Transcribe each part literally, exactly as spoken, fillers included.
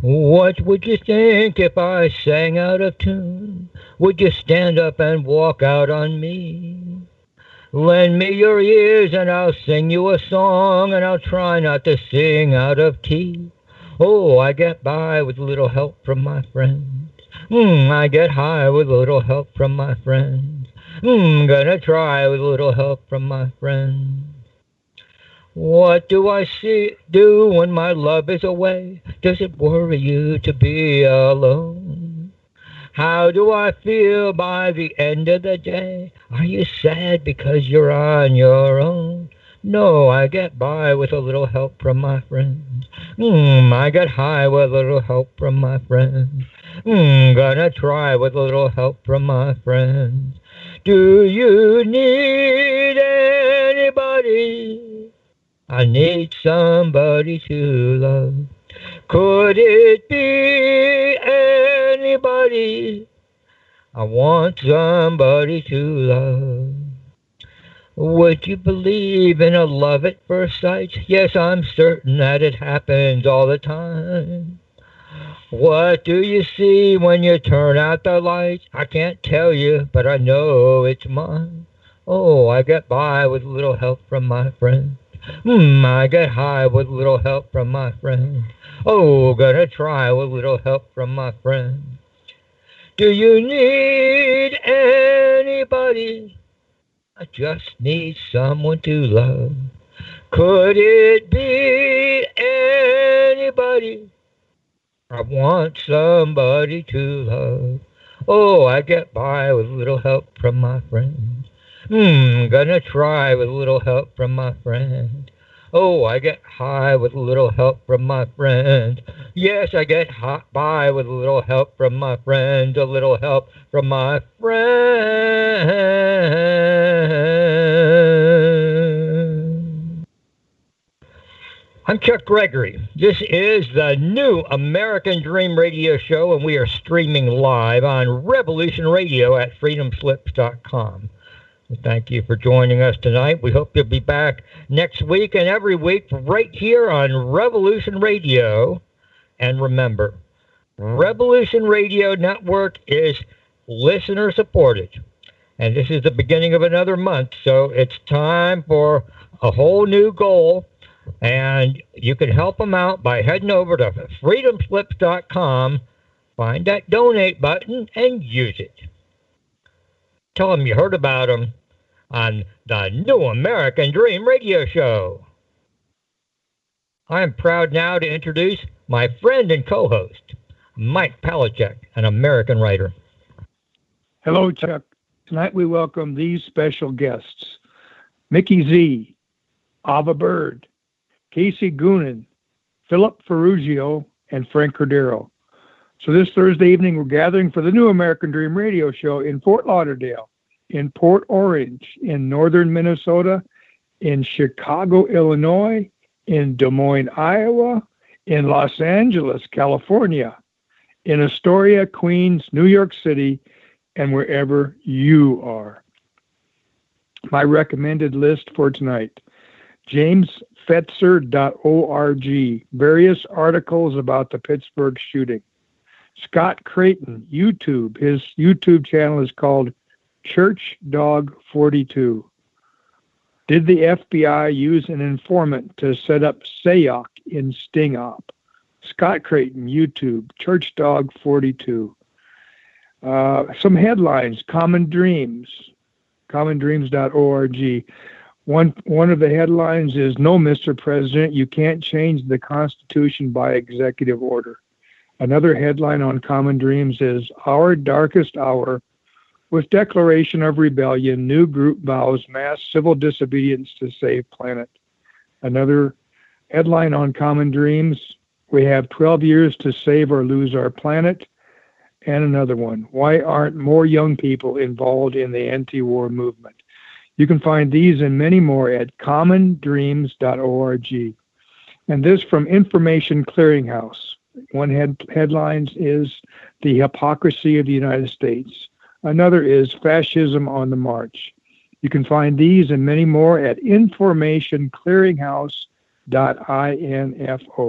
What would you think if I sang out of tune? Would you stand up and walk out on me? Lend me your ears and I'll sing you a song, and I'll try not to sing out of key. Oh, I get by with little help from my friends. Mm, I get high with little help from my friends. Mm, gonna try with little help from my friends. What do I see do when my love is away? Does it worry you to be alone? How do I feel by the end of the day? Are you sad because you're on your own? No, I get by with a little help from my friends. Mm, I get high with a little help from my friends. Mm, gonna try with a little help from my friends. Do you need anybody? I need somebody to love. Could it be anybody? I want somebody to love. Would you believe in a love at first sight? Yes, I'm certain that it happens all the time. What do you see when you turn out the lights? I can't tell you, but I know it's mine. Oh, I get by with a little help from my friends. Hmm, I get high with a little help from my friends. Oh, gonna try with a little help from my friends. Do you need anybody? I just need someone to love. Could it be anybody? I want somebody to love. Oh, I get by with a little help from my friends. Hmm, gonna try with a little help from my friend. Oh, I get high with a little help from my friend. Yes, I get high by with a little help from my friend. A little help from my friend. I'm Chuck Gregory. This is the new American Dream Radio Show, and we are streaming live on Revolution Radio at freedom slips dot com. Thank you for joining us tonight. We hope you'll be back next week and every week right here on Revolution Radio. And remember, Revolution Radio Network is listener supported. And this is the beginning of another month, so it's time for a whole new goal. And you can help them out by heading over to freedom slips dot com, find that donate button, and use it. Tell them you heard about them on the new American Dream Radio Show. I am proud now to introduce my friend and co-host, Mike Palachuk, an American writer. Hello, Chuck. Tonight we welcome these special guests: Mickey Z, Ava Bird, Casey Goonan, Philip Ferrugio, and Frank Cordero. So this Thursday evening, we're gathering for the new American Dream Radio Show in Fort Lauderdale, in Port Orange, in northern Minnesota, in Chicago, Illinois, in Des Moines, Iowa, in Los Angeles, California, in Astoria, Queens, New York City, and wherever you are. My recommended list for tonight: james fetzer dot org, various articles about the Pittsburgh shooting. Scott Creighton, YouTube. His YouTube channel is called Church Dog forty-two. Did the F B I use an informant to set up S A Y C in Sting Op? Scott Creighton, YouTube, Church Dog forty-two. Uh, some headlines: Common Dreams, common dreams dot org. One, one of the headlines is, "No, Mister President, you can't change the Constitution by executive order." Another headline on Common Dreams is, "Our Darkest Hour. With Declaration of Rebellion, New Group Vows Mass Civil Disobedience to Save Planet." Another headline on Common Dreams, "We have twelve years to save or lose our planet." And another one, "Why aren't more young people involved in the anti-war movement?" You can find these and many more at common dreams dot org. And this from Information Clearinghouse. One head, headlines is "The Hypocrisy of the United States." Another is "Fascism on the March." You can find these and many more at information clearinghouse dot info.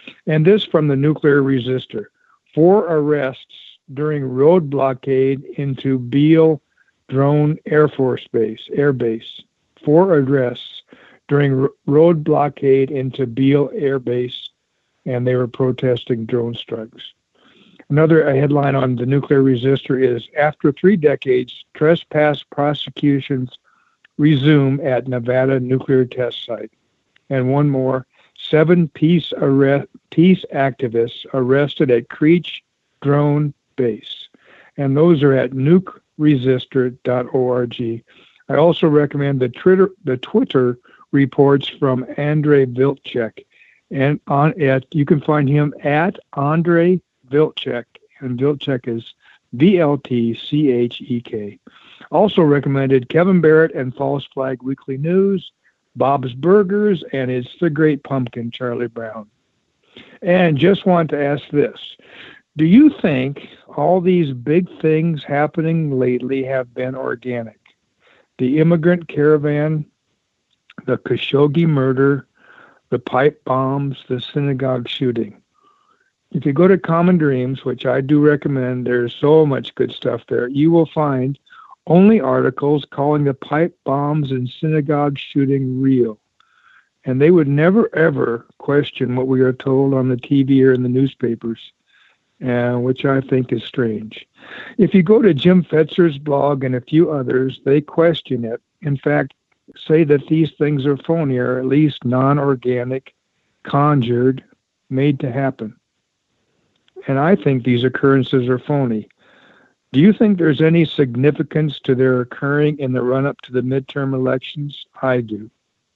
And this from the Nuclear Resistor. Four arrests during road blockade into Beale Drone Air Force Base, Air Base. Four arrests during r- road blockade into Beale Air Base, and they were protesting drone strikes. Another headline on the Nuclear Resistor is, after three decades, trespass prosecutions resume at Nevada nuclear test site. And one more, seven peace, arrest, peace activists arrested at Creech Drone Base. And those are at nuke resistor dot org. I also recommend the Twitter, the Twitter reports from Andrei Vilcek. And on at you can find him at Andrei Vilcek, and Vilcek is V L T C H E K. Also recommended Kevin Barrett and False Flag Weekly News, Bob's Burgers, and It's the Great Pumpkin, Charlie Brown. And just want to ask this. Do you think all these big things happening lately have been organic? The immigrant caravan, the Khashoggi murder, the pipe bombs, the synagogue shooting. If you go to Common Dreams, which I do recommend, there's so much good stuff there, you will find only articles calling the pipe bombs and synagogue shooting real. And they would never, ever question what we are told on the T V or in the newspapers, uh, which I think is strange. If you go to Jim Fetzer's blog and a few others, they question it. In fact, say that these things are phony or at least non-organic, conjured, made to happen. And I think these occurrences are phony. Do you think there's any significance to their occurring in the run-up to the midterm elections? I do.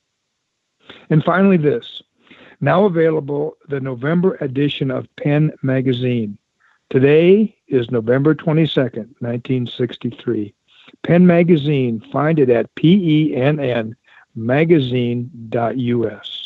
And finally this, now available, the November edition of Penn Magazine. Today is November twenty-second, nineteen sixty-three. Penn Magazine, find it at P E N N magazine dot U S.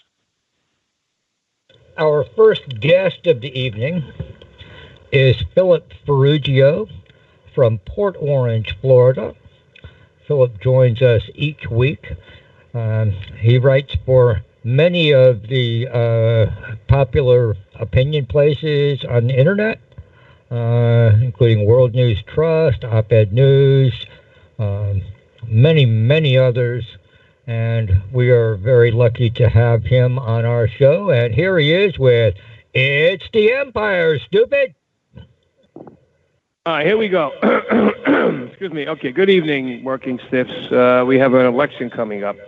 Our first guest of the evening is Philip Ferrugio from Port Orange, Florida. Philip joins us each week. Um, he writes for many of the uh, popular opinion places on the internet, uh, including World News Trust, Op-Ed News, um, many, many others. And we are very lucky to have him on our show. And here he is with It's the Empire, Stupid. All right, here we go. Excuse me. Okay, good evening, working stiffs. Uh, we have an election coming up.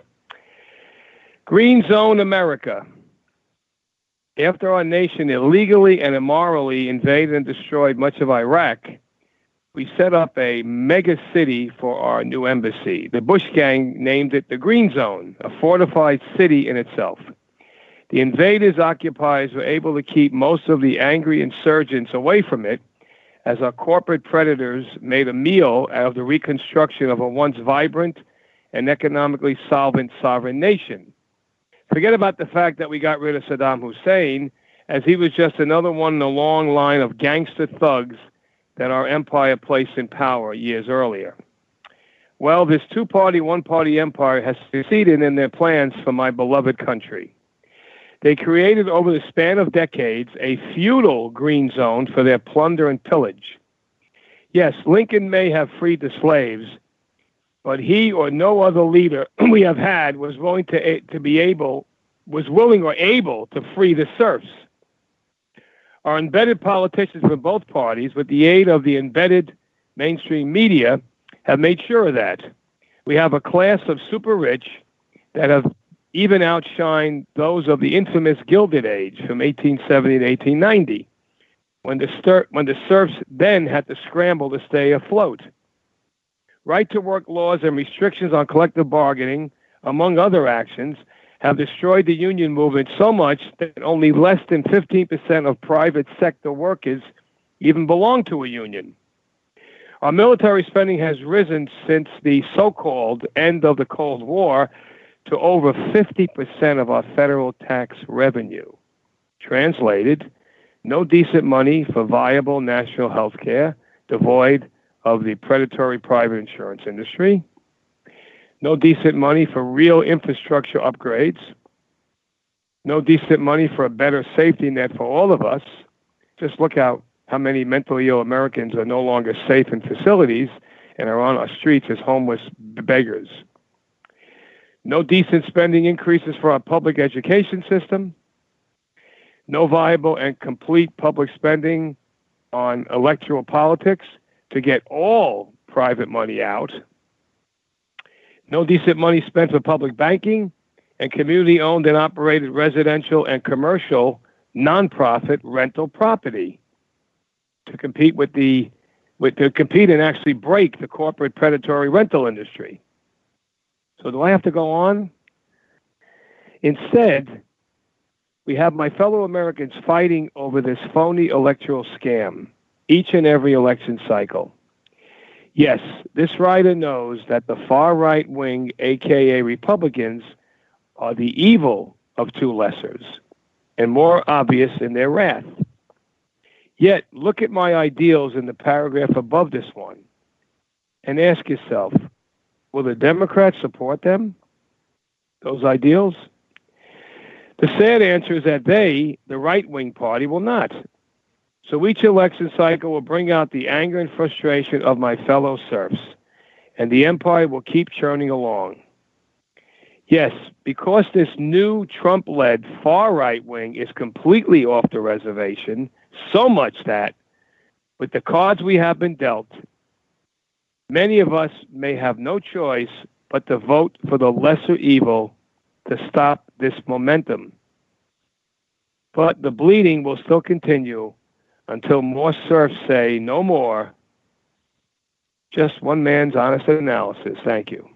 Green Zone America. After our nation illegally and immorally invaded and destroyed much of Iraq, we set up a mega city for our new embassy. The Bush gang named it the Green Zone, a fortified city in itself. The invaders, occupiers were able to keep most of the angry insurgents away from it, as our corporate predators made a meal out of the reconstruction of a once vibrant and economically solvent sovereign nation. Forget about the fact that we got rid of Saddam Hussein, as he was just another one in a long line of gangster thugs that our empire placed in power years earlier. Well, this two-party, one-party empire has succeeded in their plans for my beloved country. They created over the span of decades a feudal green zone for their plunder and pillage. Yes, Lincoln may have freed the slaves, but he or no other leader we have had was willing to, to be able, was willing or able to free the serfs. Our embedded politicians from both parties, with the aid of the embedded mainstream media, have made sure of that. We have a class of super rich that have even outshined those of the infamous Gilded Age from eighteen seventy to eighteen ninety, when the, stir- when the serfs then had to scramble to stay afloat. Right-to-work laws and restrictions on collective bargaining, among other actions, have destroyed the union movement so much that only less than fifteen percent of private sector workers even belong to a union. Our military spending has risen since the so-called end of the Cold War to over fifty percent of our federal tax revenue. Translated, no decent money for viable national health care, devoid of the predatory private insurance industry. No decent money for real infrastructure upgrades. No decent money for a better safety net for all of us. Just look out how many mentally ill Americans are no longer safe in facilities and are on our streets as homeless beggars. No decent spending increases for our public education system. No viable and complete public spending on electoral politics to get all private money out. No decent money spent for public banking and community-owned and operated residential and commercial nonprofit rental property to compete with the with to compete and actually break the corporate predatory rental industry. So do I have to go on? Instead, we have my fellow Americans fighting over this phony electoral scam each and every election cycle. Yes, this writer knows that the far right wing, aka Republicans, are the evil of two lessers and more obvious in their wrath. Yet, look at my ideals in the paragraph above this one and ask yourself, will the Democrats support them, those ideals? The sad answer is that they, the right-wing party, will not. So each election cycle will bring out the anger and frustration of my fellow serfs, and the empire will keep churning along. Yes, because this new Trump-led far right wing is completely off the reservation, so much that, with the cards we have been dealt, many of us may have no choice but to vote for the lesser evil to stop this momentum. But the bleeding will still continue until more serfs say no more. Just one man's honest analysis. Thank you.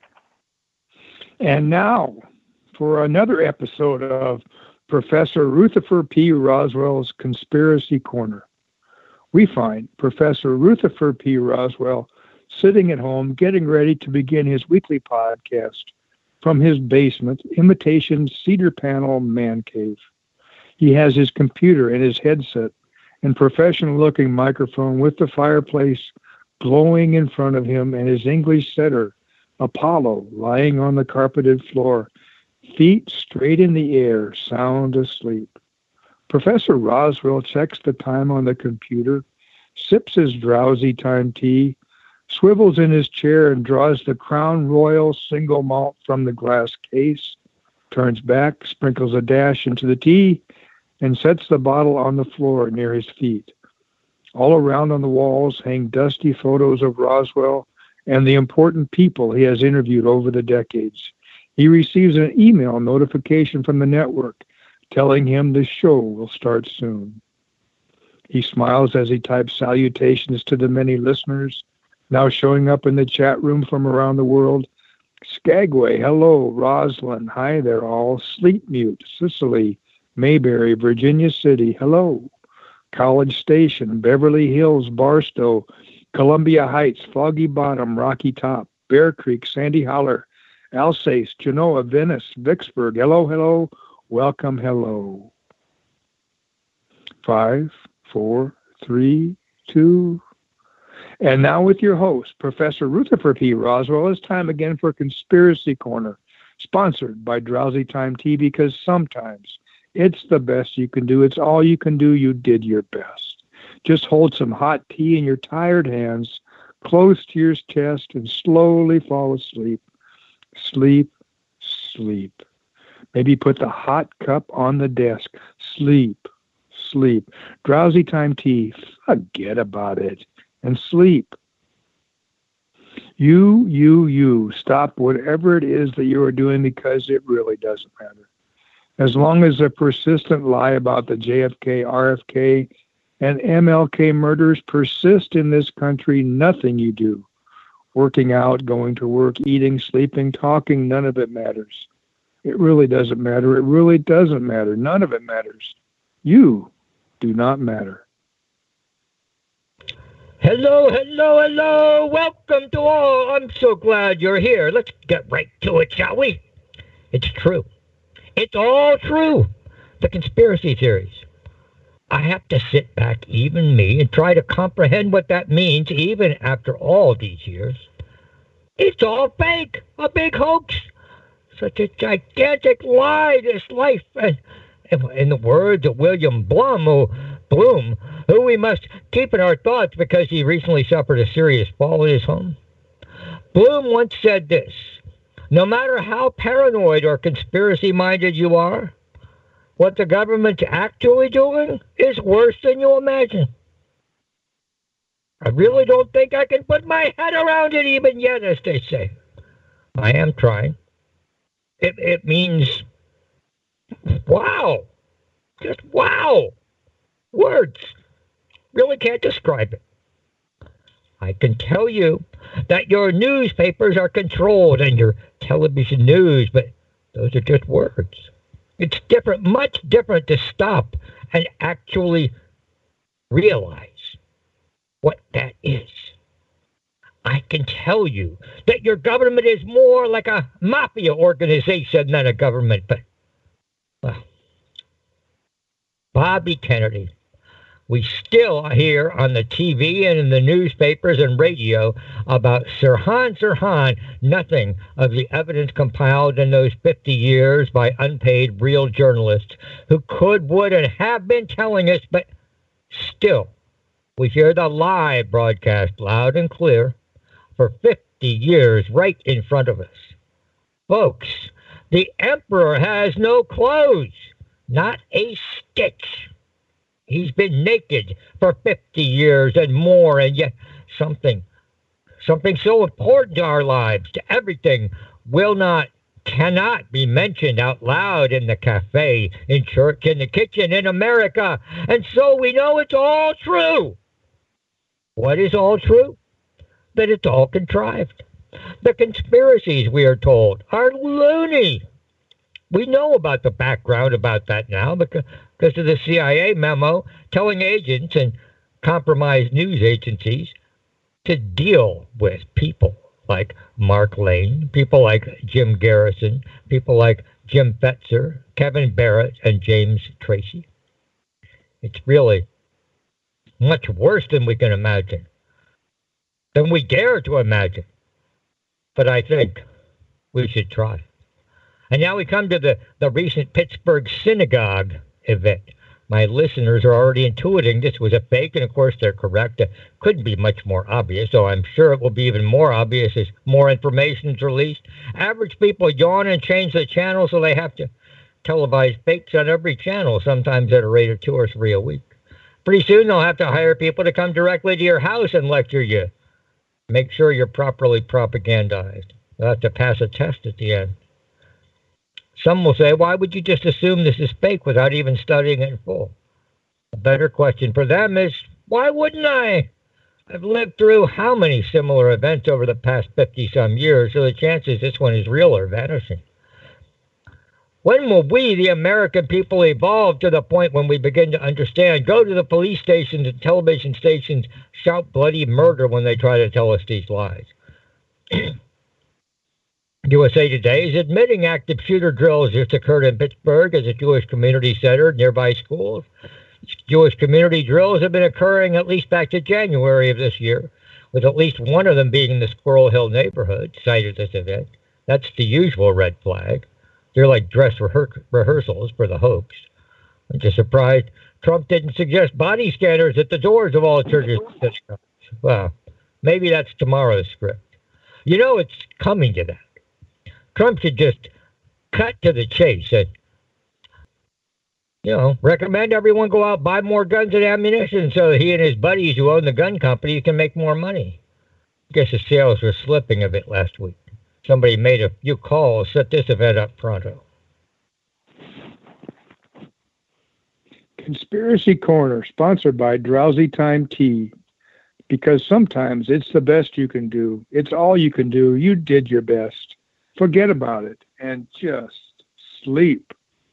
And now, for another episode of Professor Rutherford P. Roswell's Conspiracy Corner. We find Professor Rutherford P. Roswell sitting at home getting ready to begin his weekly podcast from his basement, imitation cedar panel man cave. He has his computer and his headset and professional-looking microphone with the fireplace glowing in front of him and his English setter, Apollo, lying on the carpeted floor, feet straight in the air, sound asleep. Professor Roswell checks the time on the computer, sips his drowsy time tea, swivels in his chair and draws the Crown Royal single malt from the glass case, turns back, sprinkles a dash into the tea, and sets the bottle on the floor near his feet. All around on the walls hang dusty photos of Roswell and the important people he has interviewed over the decades. He receives an email notification from the network telling him the show will start soon. He smiles as he types salutations to the many listeners now showing up in the chat room from around the world. Skagway, hello. Roslyn, hi there all. Sleep Mute, Sicily, Mayberry, Virginia City, hello. College Station, Beverly Hills, Barstow, Columbia Heights, Foggy Bottom, Rocky Top, Bear Creek, Sandy Holler, Alsace, Genoa, Venice, Vicksburg, hello, hello, welcome, hello. Five, four, three, two. And now with your host, Professor Rutherford P. Roswell, it's time again for Conspiracy Corner, sponsored by Drowsy Time Tea, because sometimes it's the best you can do. It's all you can do. You did your best. Just hold some hot tea in your tired hands, close to your chest, and slowly fall asleep. Sleep, sleep. Maybe put the hot cup on the desk. Sleep, sleep. Drowsy Time Tea, forget about it, and sleep. You, you, you, stop whatever it is that you are doing, because it really doesn't matter. As long as the persistent lie about the J F K, R F K, and M L K murders persist in this country, nothing you do, working out, going to work, eating, sleeping, talking, none of it matters. It really doesn't matter. It really doesn't matter. None of it matters. You do not matter. Hello, hello, hello. Welcome to all. I'm so glad you're here. Let's get right to it, shall we? It's true. It's all true. The conspiracy theories. I have to sit back, even me, and try to comprehend what that means, even after all these years. It's all fake. A big hoax. Such a gigantic lie, this life. And in the words of William Blum, who, Bloom, who we must keep in our thoughts because he recently suffered a serious fall in his home. Bloom once said this: no matter how paranoid or conspiracy-minded you are, what the government's actually doing is worse than you imagine. I really don't think I can put my head around it even yet, as they say. I am trying. It, it means, wow. Just wow. Words really can't describe it. I can tell you that your newspapers are controlled and your television news, but those are just words. It's different, much different to stop and actually realize what that is. I can tell you that your government is more like a mafia organization than a government, but, well, Bobby Kennedy, we still hear on the T V and in the newspapers and radio about Sirhan Sirhan, nothing of the evidence compiled in those fifty years by unpaid real journalists who could, would, and have been telling us, but still, we hear the lie broadcast loud and clear for fifty years right in front of us. Folks, the emperor has no clothes, not a stitch. He's been naked for fifty years and more, and yet something, something so important to our lives, to everything, will not, cannot be mentioned out loud in the cafe, in church, in the kitchen, in America. And so we know it's all true. What is all true? That it's all contrived. The conspiracies, we are told, are loony. We know about the background about that now because, because of the C I A memo telling agents and compromised news agencies to deal with people like Mark Lane, people like Jim Garrison, people like Jim Fetzer, Kevin Barrett, and James Tracy. It's really much worse than we can imagine, than we dare to imagine. But I think we should try. And now we come to the, the recent Pittsburgh synagogue event. My listeners are already intuiting this was a fake, and of course they're correct. It couldn't be much more obvious, so I'm sure it will be even more obvious as more information is released. Average people yawn and change the channel, so they have to televise fakes on every channel, sometimes at a rate of two or three a week. Pretty soon they'll have to hire people to come directly to your house and lecture you. Make sure you're properly propagandized. You'll have to pass a test at the end. Some will say, why would you just assume this is fake without even studying it in full? A better question for them is, why wouldn't I? I've lived through how many similar events over the past fifty-some years, so the chances this one is real are vanishing. When will we, the American people, evolve to the point when we begin to understand, go to the police stations and television stations, shout bloody murder when they try to tell us these lies? U S A Today is admitting active shooter drills just occurred in Pittsburgh as a Jewish community center, nearby schools. Jewish community drills have been occurring at least back to January of this year, with at least one of them being in the Squirrel Hill neighborhood, site of this event. That's the usual red flag. They're like dress rehe- rehearsals for the hoax. I'm just surprised Trump didn't suggest body scanners at the doors of all churches. Well, maybe that's tomorrow's script. You know it's coming to that. Trump should just cut to the chase and, you know, recommend everyone go out, buy more guns and ammunition so that he and his buddies who own the gun company can make more money. I guess the sales were slipping a bit last week. Somebody made a few calls, set this event up pronto. Conspiracy Corner, sponsored by Drowsy Time Tea. Because sometimes it's the best you can do. It's all you can do. You did your best. Forget about it and just sleep.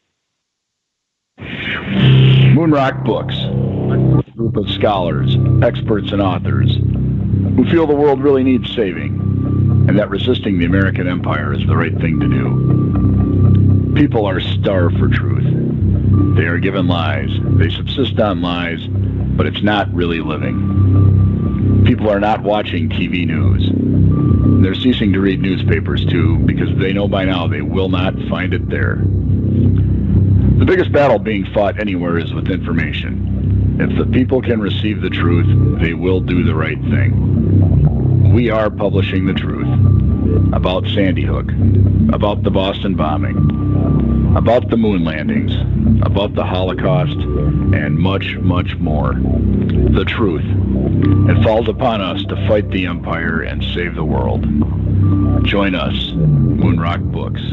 Moonrock Books, a group of scholars, experts, and authors who feel the world really needs saving and that resisting the American empire is the right thing to do. People are starved for truth. They are given lies. They subsist on lies, but it's not really living. People are not watching T V news. They're ceasing to read newspapers, too, because they know by now they will not find it there. The biggest battle being fought anywhere is with information. If the people can receive the truth, they will do the right thing. We are publishing the truth about Sandy Hook, about the Boston bombing, about the moon landings, about the Holocaust, and much, much more. The truth. It falls upon us to fight the empire and save the world. Join us, Moonrock Books.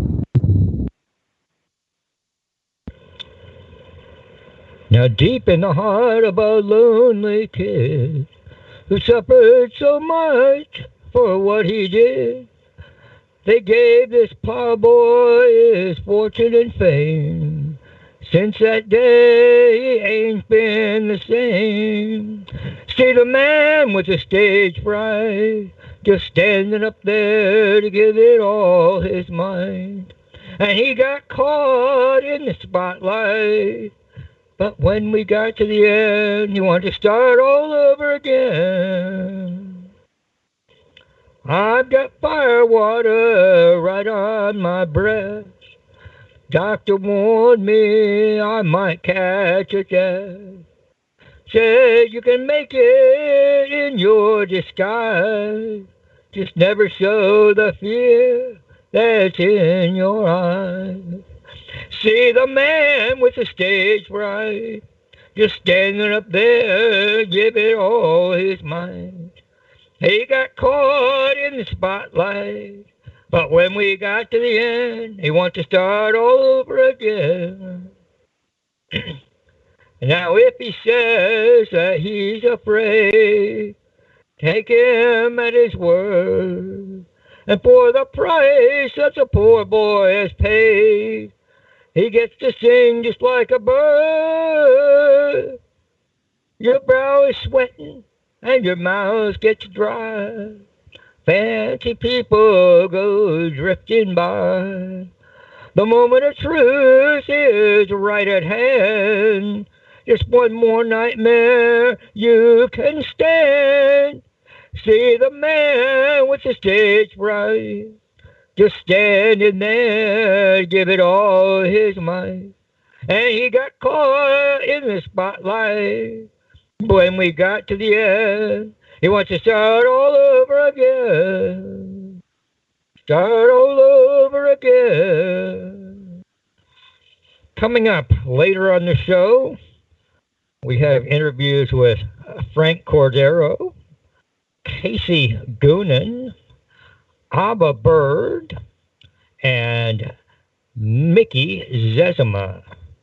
Now deep in the heart of a lonely kid who suffered so much for what he did, they gave this poor boy his fortune and fame. Since that day, he ain't been the same. See the man with the stage fright, just standing up there to give it all his mind. And he got caught in the spotlight. But when we got to the end, he wanted to start all over again. I've got fire water right on my breath. Doctor warned me I might catch a death. Said you can make it in your disguise. Just never show the fear that's in your eyes. See the man with the stage fright, just standing up there, give it all his mind. He got caught in the spotlight, but when we got to the end, he wants to start all over again. Now if he says that he's afraid, take him at his word. And for the price that the poor boy has paid, he gets to sing just like a bird. Your brow is sweating and your mouth gets dry. Fancy people go drifting by. The moment of truth is right at hand. Just one more nightmare you can stand. See the man with the stage fright, just standing there, give it all his might. And he got caught in the spotlight. When we got to the end, he wants to start all over again. Start all over again. Coming up later on the show, we have interviews with Frank Cordero, Casey Goonan, Ava Bird, and Mickey Zezima.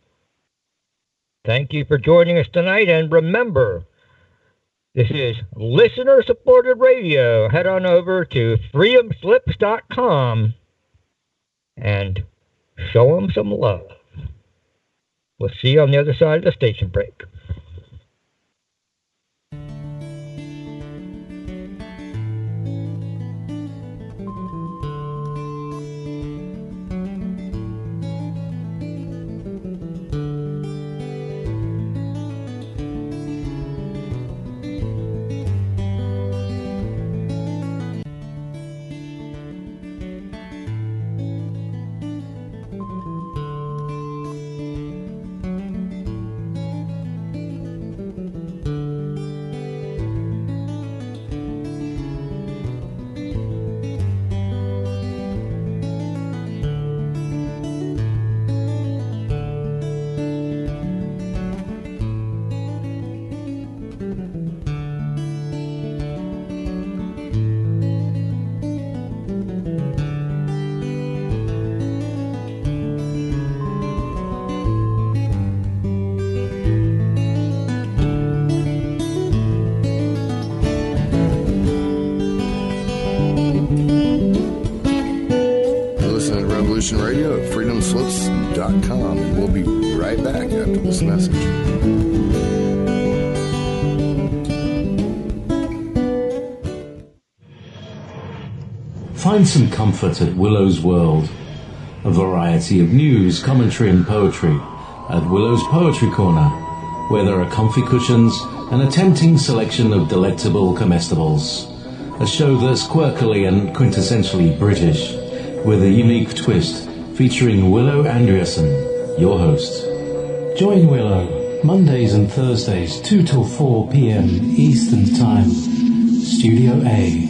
Thank you for joining us tonight, and remember, this is listener-supported radio. Head on over to freedom slips dot com and show them some love. We'll see you on the other side of the station break. Radio at freedom slips dot com, and we'll be right back after this message. Find some comfort at Willow's World. A variety of news, commentary and poetry at Willow's Poetry Corner, where there are comfy cushions, An tempting selection of delectable comestibles. A show that's quirkily and quintessentially British, with a unique twist, featuring Willow Andreasen, your host. Join Willow, Mondays and Thursdays, two till four p.m. Eastern Time. Studio A.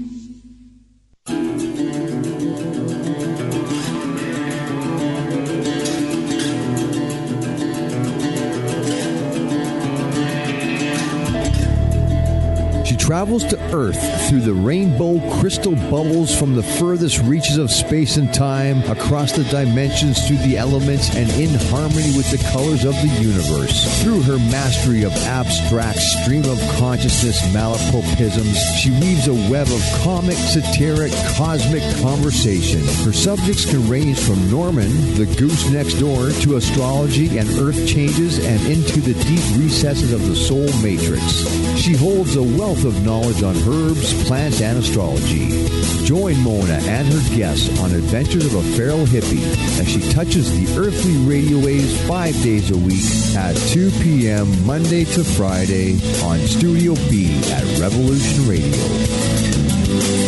Travels to Earth through the rainbow crystal bubbles from the furthest reaches of space and time, across the dimensions, through the elements, and in harmony with the colors of the universe. Through her mastery of abstract stream of consciousness malapropisms, she weaves a web of comic, satiric, cosmic conversation. Her subjects can range from Norman, the goose next door, to astrology and earth changes, and into the deep recesses of the soul matrix. She holds a wealth of knowledge on herbs, plants, and astrology. Join Mona and her guests on Adventures of a Feral Hippie as she touches the earthly radio waves five days a week at two p.m. Monday to Friday on Studio B at Revolution Radio.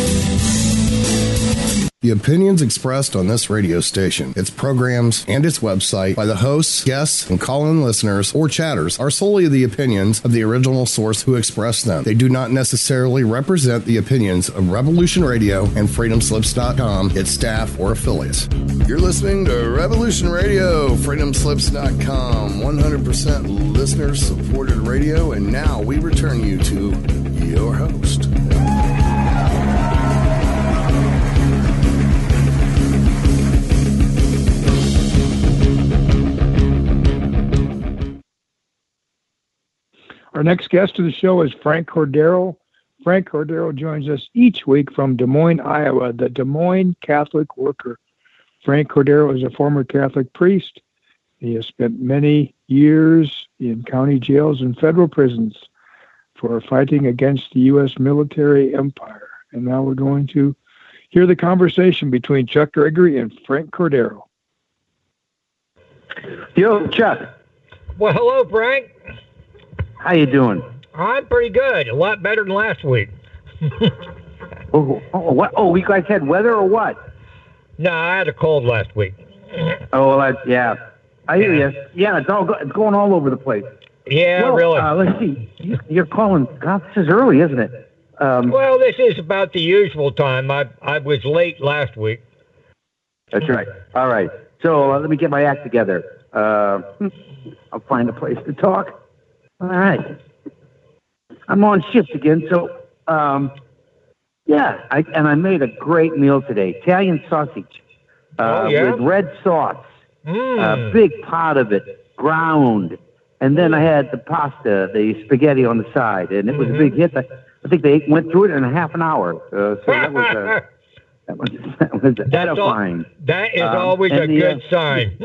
The opinions expressed on this radio station, its programs, and its website by the hosts, guests, and call-in listeners or chatters are solely the opinions of the original source who expressed them. They do not necessarily represent the opinions of Revolution Radio and Freedom Slips dot com, its staff, or affiliates. You're listening to Revolution Radio, Freedom Slips dot com, one hundred percent listener-supported radio, and now we return you to your host. Our next guest of the show is Frank Cordero. Frank Cordero joins us each week from Des Moines, Iowa, the Des Moines Catholic Worker. Frank Cordero is a former Catholic priest. He has spent many years in county jails and federal prisons for fighting against the U S military empire. And now we're going to hear the conversation between Chuck Gregory and Frank Cordero. Yo, Chuck. Well, hello, Frank. How you doing? I'm pretty good. A lot better than last week. oh, oh, what? Oh, we guys had weather or what? No, I had a cold last week. Oh, well, I, yeah. I hear you. Yeah, it's all go, it's going all over the place. Yeah, well, really. Uh, let's see. You're calling. God, this is early, isn't it? Um, well, this is about the usual time. I I was late last week. That's right. All right. So uh, let me get my act together. Uh, I'll find a place to talk. All right. I'm on shift again, so, um, yeah, I, and I made a great meal today. Italian sausage uh, oh, yeah? with red sauce, mm. a big pot of it, ground. And then I had the pasta, the spaghetti on the side, and it was mm-hmm. a big hit. I, I think they went through it in a half an hour. Uh, so that was a, that was, that was edifying. All, that is um, always a the, good uh, sign.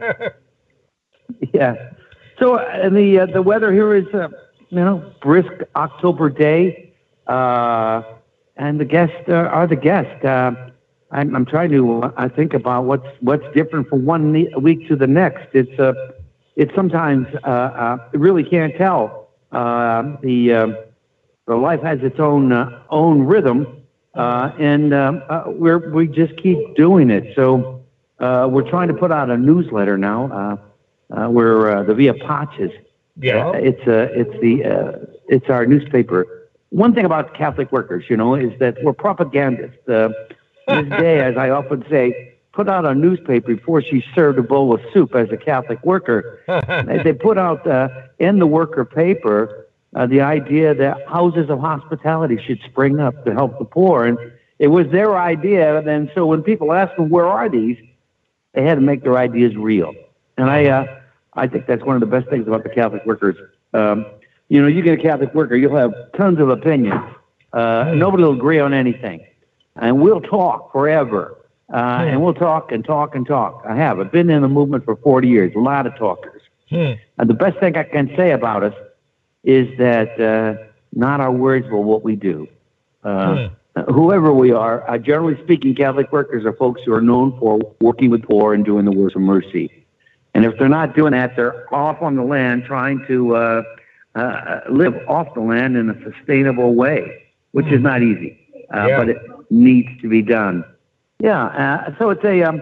Yeah. So, and the uh, the weather here is, uh, you know, brisk October day, uh, and the guests uh, are the guests. Uh, I'm, I'm trying to uh, I think about what's what's different from one ne- week to the next. It's uh, it's sometimes uh, uh, really can't tell. Uh, the uh, the life has its own uh, own rhythm, uh, and um, uh, we're we just keep doing it. So uh, we're trying to put out a newsletter now. Uh, Uh, we're uh, the Via Paces. Yeah, uh, it's uh, it's the uh, it's our newspaper. One thing about Catholic workers, you know, is that we're propagandists. Uh, Miz Day, as I often say, put out a newspaper before she served a bowl of soup as a Catholic worker. they, they put out uh, in the worker paper uh, the idea that houses of hospitality should spring up to help the poor, and it was their idea. And so when people asked them where are these, they had to make their ideas real. And I, uh, I think that's one of the best things about the Catholic workers. Um, you know, you get a Catholic worker, you'll have tons of opinions. Uh, nobody will agree on anything, and we'll talk forever. Uh, and we'll talk and talk and talk. I have. I've been in the movement for forty years. A lot of talkers. And the best thing I can say about us is that uh, not our words, but what we do. Uh, whoever we are, uh, generally speaking, Catholic workers are folks who are known for working with poor and doing the works of mercy. And if they're not doing that, they're off on the land trying to uh, uh, live off the land in a sustainable way, which is not easy, uh, Yeah. but it needs to be done. Yeah. Uh, so it's a, um,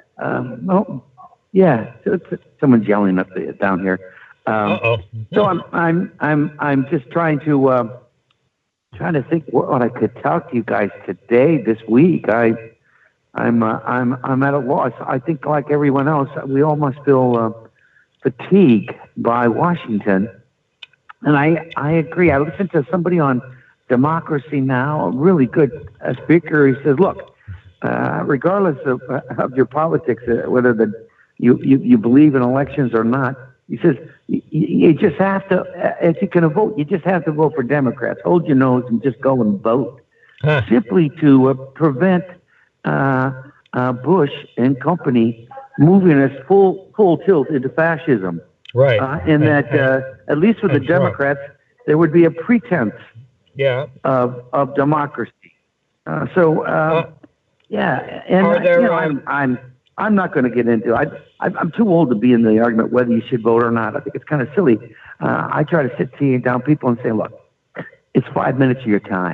um, well, yeah. So it's, someone's yelling up the, down here. Um, Uh-oh. so I'm, I'm, I'm, I'm just trying to, uh, trying to think what, what I could talk to you guys today, this week. I, I'm, uh, I'm, I'm at a loss. I think, like everyone else, we all must feel uh, fatigued by Washington, and I, I agree. I listened to somebody on Democracy Now, a really good uh, speaker. He says, "Look, uh, regardless of uh, of your politics, uh, whether the you, you you believe in elections or not." He says, you, you just have to, if you can vote, you just have to vote for Democrats. Hold your nose and just go and vote. Huh. Simply to uh, prevent uh, uh, Bush and company moving us full full tilt into fascism. Right. Uh, in that, uh, at least with the And Trump. Democrats, there would be a pretense Yeah. of, of democracy. Uh, so, uh, Uh, yeah, and are I- there, you know, um, I'm, I'm I'm not going to get into. I, I I'm too old to be in the argument whether you should vote or not. I think it's kind of silly. Uh, I try to sit see down people and say, look, it's five minutes of your time.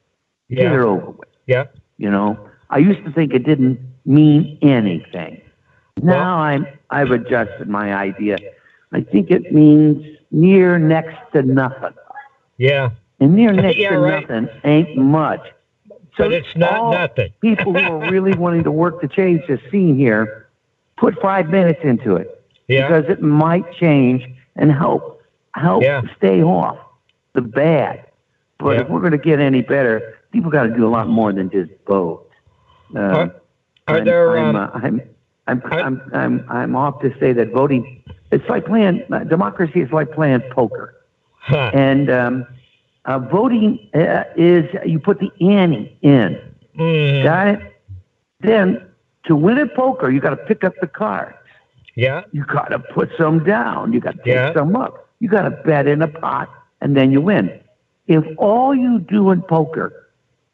Get it Yeah. over with. Yeah. You know, I used to think it didn't mean anything. Now I'm I've adjusted my idea. I think it means near next to nothing. Yeah. And near next Yeah, to right. nothing ain't much. So But it's not all nothing. people who are really wanting to work to change the scene here, put five minutes into it. Yeah. Because it might change and help help Yeah. stay off the bad. But Yeah. if we're going to get any better, people got to do a lot more than just vote. Uh, Are, are I'm, there? I'm, Um, uh, I'm, I'm, are- I'm, I'm, I'm off to say that voting, it's like playing, uh, democracy is like playing poker. huh. And um, uh, voting uh, is, you put the ante in. Mm, Got it? Then, to win at poker, you got to pick up the cards. yeah. You got to put some down. You got to take Yeah. some up. You got to bet in a pot, and then you win. If all you do in poker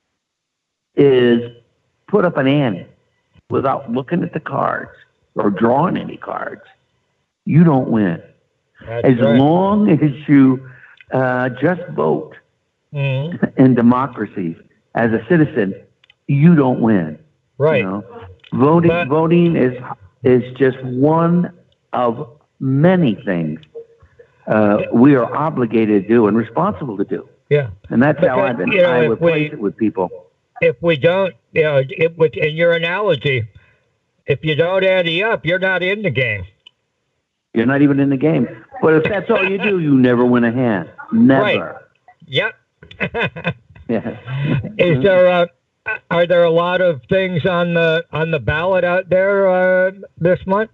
is put up an ante without looking at the cards or drawing any cards, you don't win. That's As right. long as you uh, just vote Mm, in democracies as a citizen, you don't win. right. You know? Voting But- voting is is just one of many things uh, we are obligated to do and responsible to do. Yeah. And that's how Because, I've been you know, I if would we- place it with people. If we don't, you know, it, with in your analogy, if you don't ante up, you're not in the game. You're not even in the game. But if that's all you do, you never win a hand. Never. Right. Yep. Yeah. Is there? Uh, are there a lot of things on the on the ballot out there uh, this month?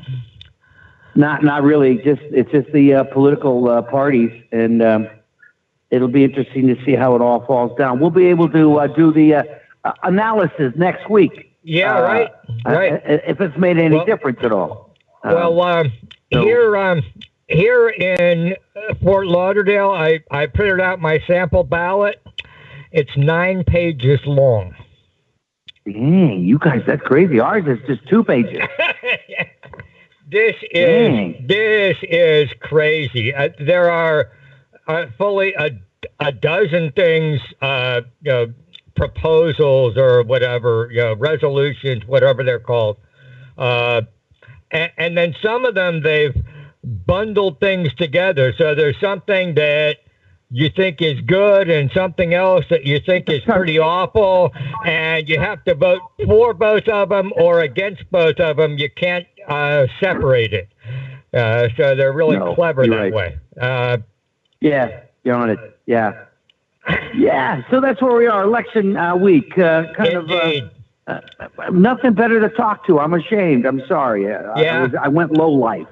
Not not really. Just it's just the uh, political uh, parties, and um, it'll be interesting to see how it all falls down. We'll be able to uh, do the uh, uh, analysis next week. Yeah. Uh, right. Right. uh, if it's made any Well- difference at all. Um, Well, um, so- here, um, here in uh, Fort Lauderdale, I, I printed out my sample ballot. It's nine pages long. dang, you guys, that's crazy. Ours is just two pages. This is Dang. this is crazy. Uh, there are uh, fully a, a dozen things, uh, you know, proposals or whatever, you know, resolutions, whatever they're called. Uh, and, and then some of them, they've bundled things together. So there's something that you think is good and something else that you think is pretty awful, and you have to vote for both of them or against both of them. You can't uh, separate it. Uh, so they're really No, clever you're that right. way. Uh, Yeah, you're on it. Yeah. Yeah, so that's where we are, election uh, week. Uh, kind indeed. of uh, uh, nothing better to talk to. I'm ashamed. I'm sorry. Uh, I, Yeah. I, was, I went low life.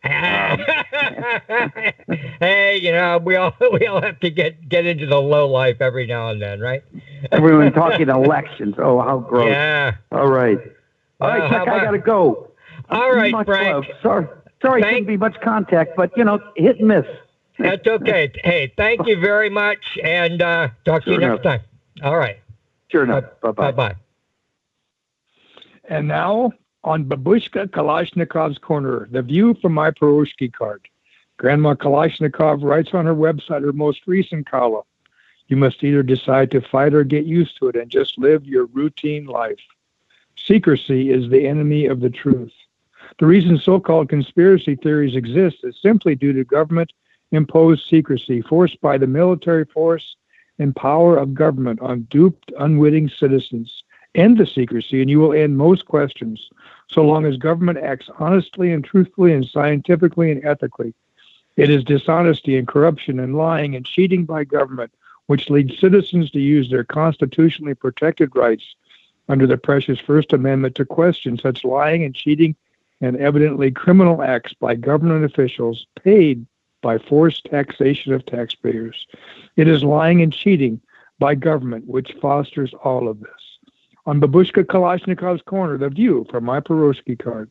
Hey, you know, we all we all have to get get into the low life every now and then, right? Everyone talking elections. Oh, how gross. Yeah. All right. All Well, right, how Chuck, I about- got to go. All right, much Frank. love. Sorry, sorry, Thank- couldn't be much contact, but, you know, hit and miss. That's okay. Hey, thank you very much, and uh, talk to you Sure next time. All right. Sure enough. Bye-bye. Bye-bye. And now on Babushka Kalashnikov's Corner, the view from my Perushki card. Grandma Kalashnikov writes on her website her most recent column, "You must either decide to fight or get used to it and just live your routine life. Secrecy is the enemy of the truth." The reason so-called conspiracy theories exist is simply due to government-imposed secrecy forced by the military force and power of government on duped, unwitting citizens. End the secrecy and you will end most questions, so long as government acts honestly and truthfully and scientifically and ethically. It is dishonesty and corruption and lying and cheating by government which leads citizens to use their constitutionally protected rights under the precious First Amendment to question such lying and cheating and evidently criminal acts by government officials paid by forced taxation of taxpayers. It is lying and cheating by government which fosters all of this. On Babushka Kalashnikov's corner, the view from my Peroski card.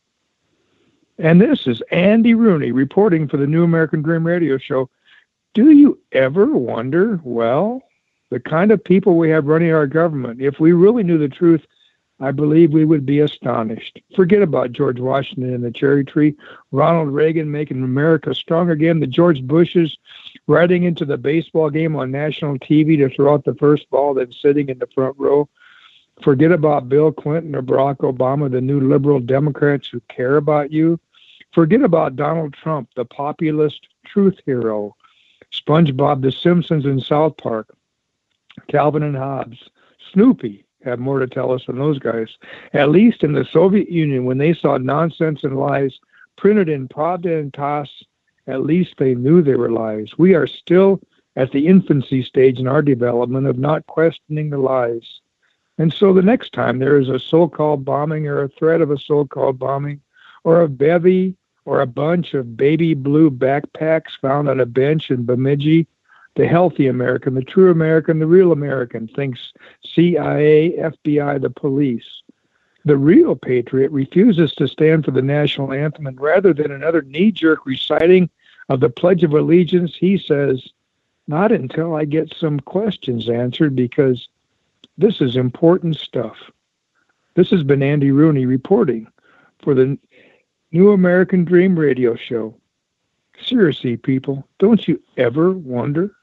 And this is Andy Rooney reporting for the New American Dream Radio Show. Do you ever wonder, well, the kind of people we have running our government, if we really knew the truth, I believe we would be astonished. Forget about George Washington and the cherry tree, Ronald Reagan making America strong again, the George Bushes riding into the baseball game on national T V to throw out the first ball, then sitting in the front row. Forget about Bill Clinton or Barack Obama, the new liberal Democrats who care about you. Forget about Donald Trump, the populist truth hero. SpongeBob, The Simpsons, and South Park. Calvin and Hobbes. Snoopy have more to tell us than those guys. At least in the Soviet Union, when they saw nonsense and lies printed in Pravda and Tass, at least they knew they were lies. We are still at the infancy stage in our development of not questioning the lies. And so the next time there is a so-called bombing or a threat of a so-called bombing or a bevy or a bunch of baby blue backpacks found on a bench in Bemidji, the healthy American, the true American, the real American thinks C I A, F B I, the police. The real patriot refuses to stand for the national anthem, and rather than another knee-jerk reciting of the Pledge of Allegiance, he says, not until I get some questions answered, because this is important stuff. This has been Andy Rooney reporting for the New American Dream Radio Show. Seriously, people, don't you ever wonder?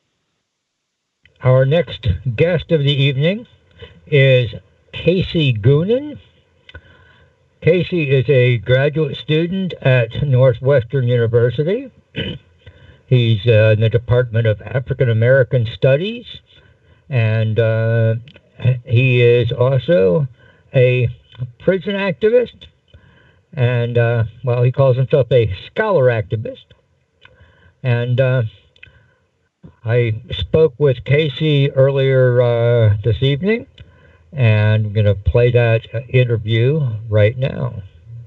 Our next guest of the evening is Casey Goonan. Casey is a graduate student at Northwestern University. He's uh, in the Department of African American Studies, and uh, he is also a prison activist, and, uh, well, he calls himself a scholar activist. And uh, I spoke with Casey earlier uh, this evening, and I'm going to play that interview right now.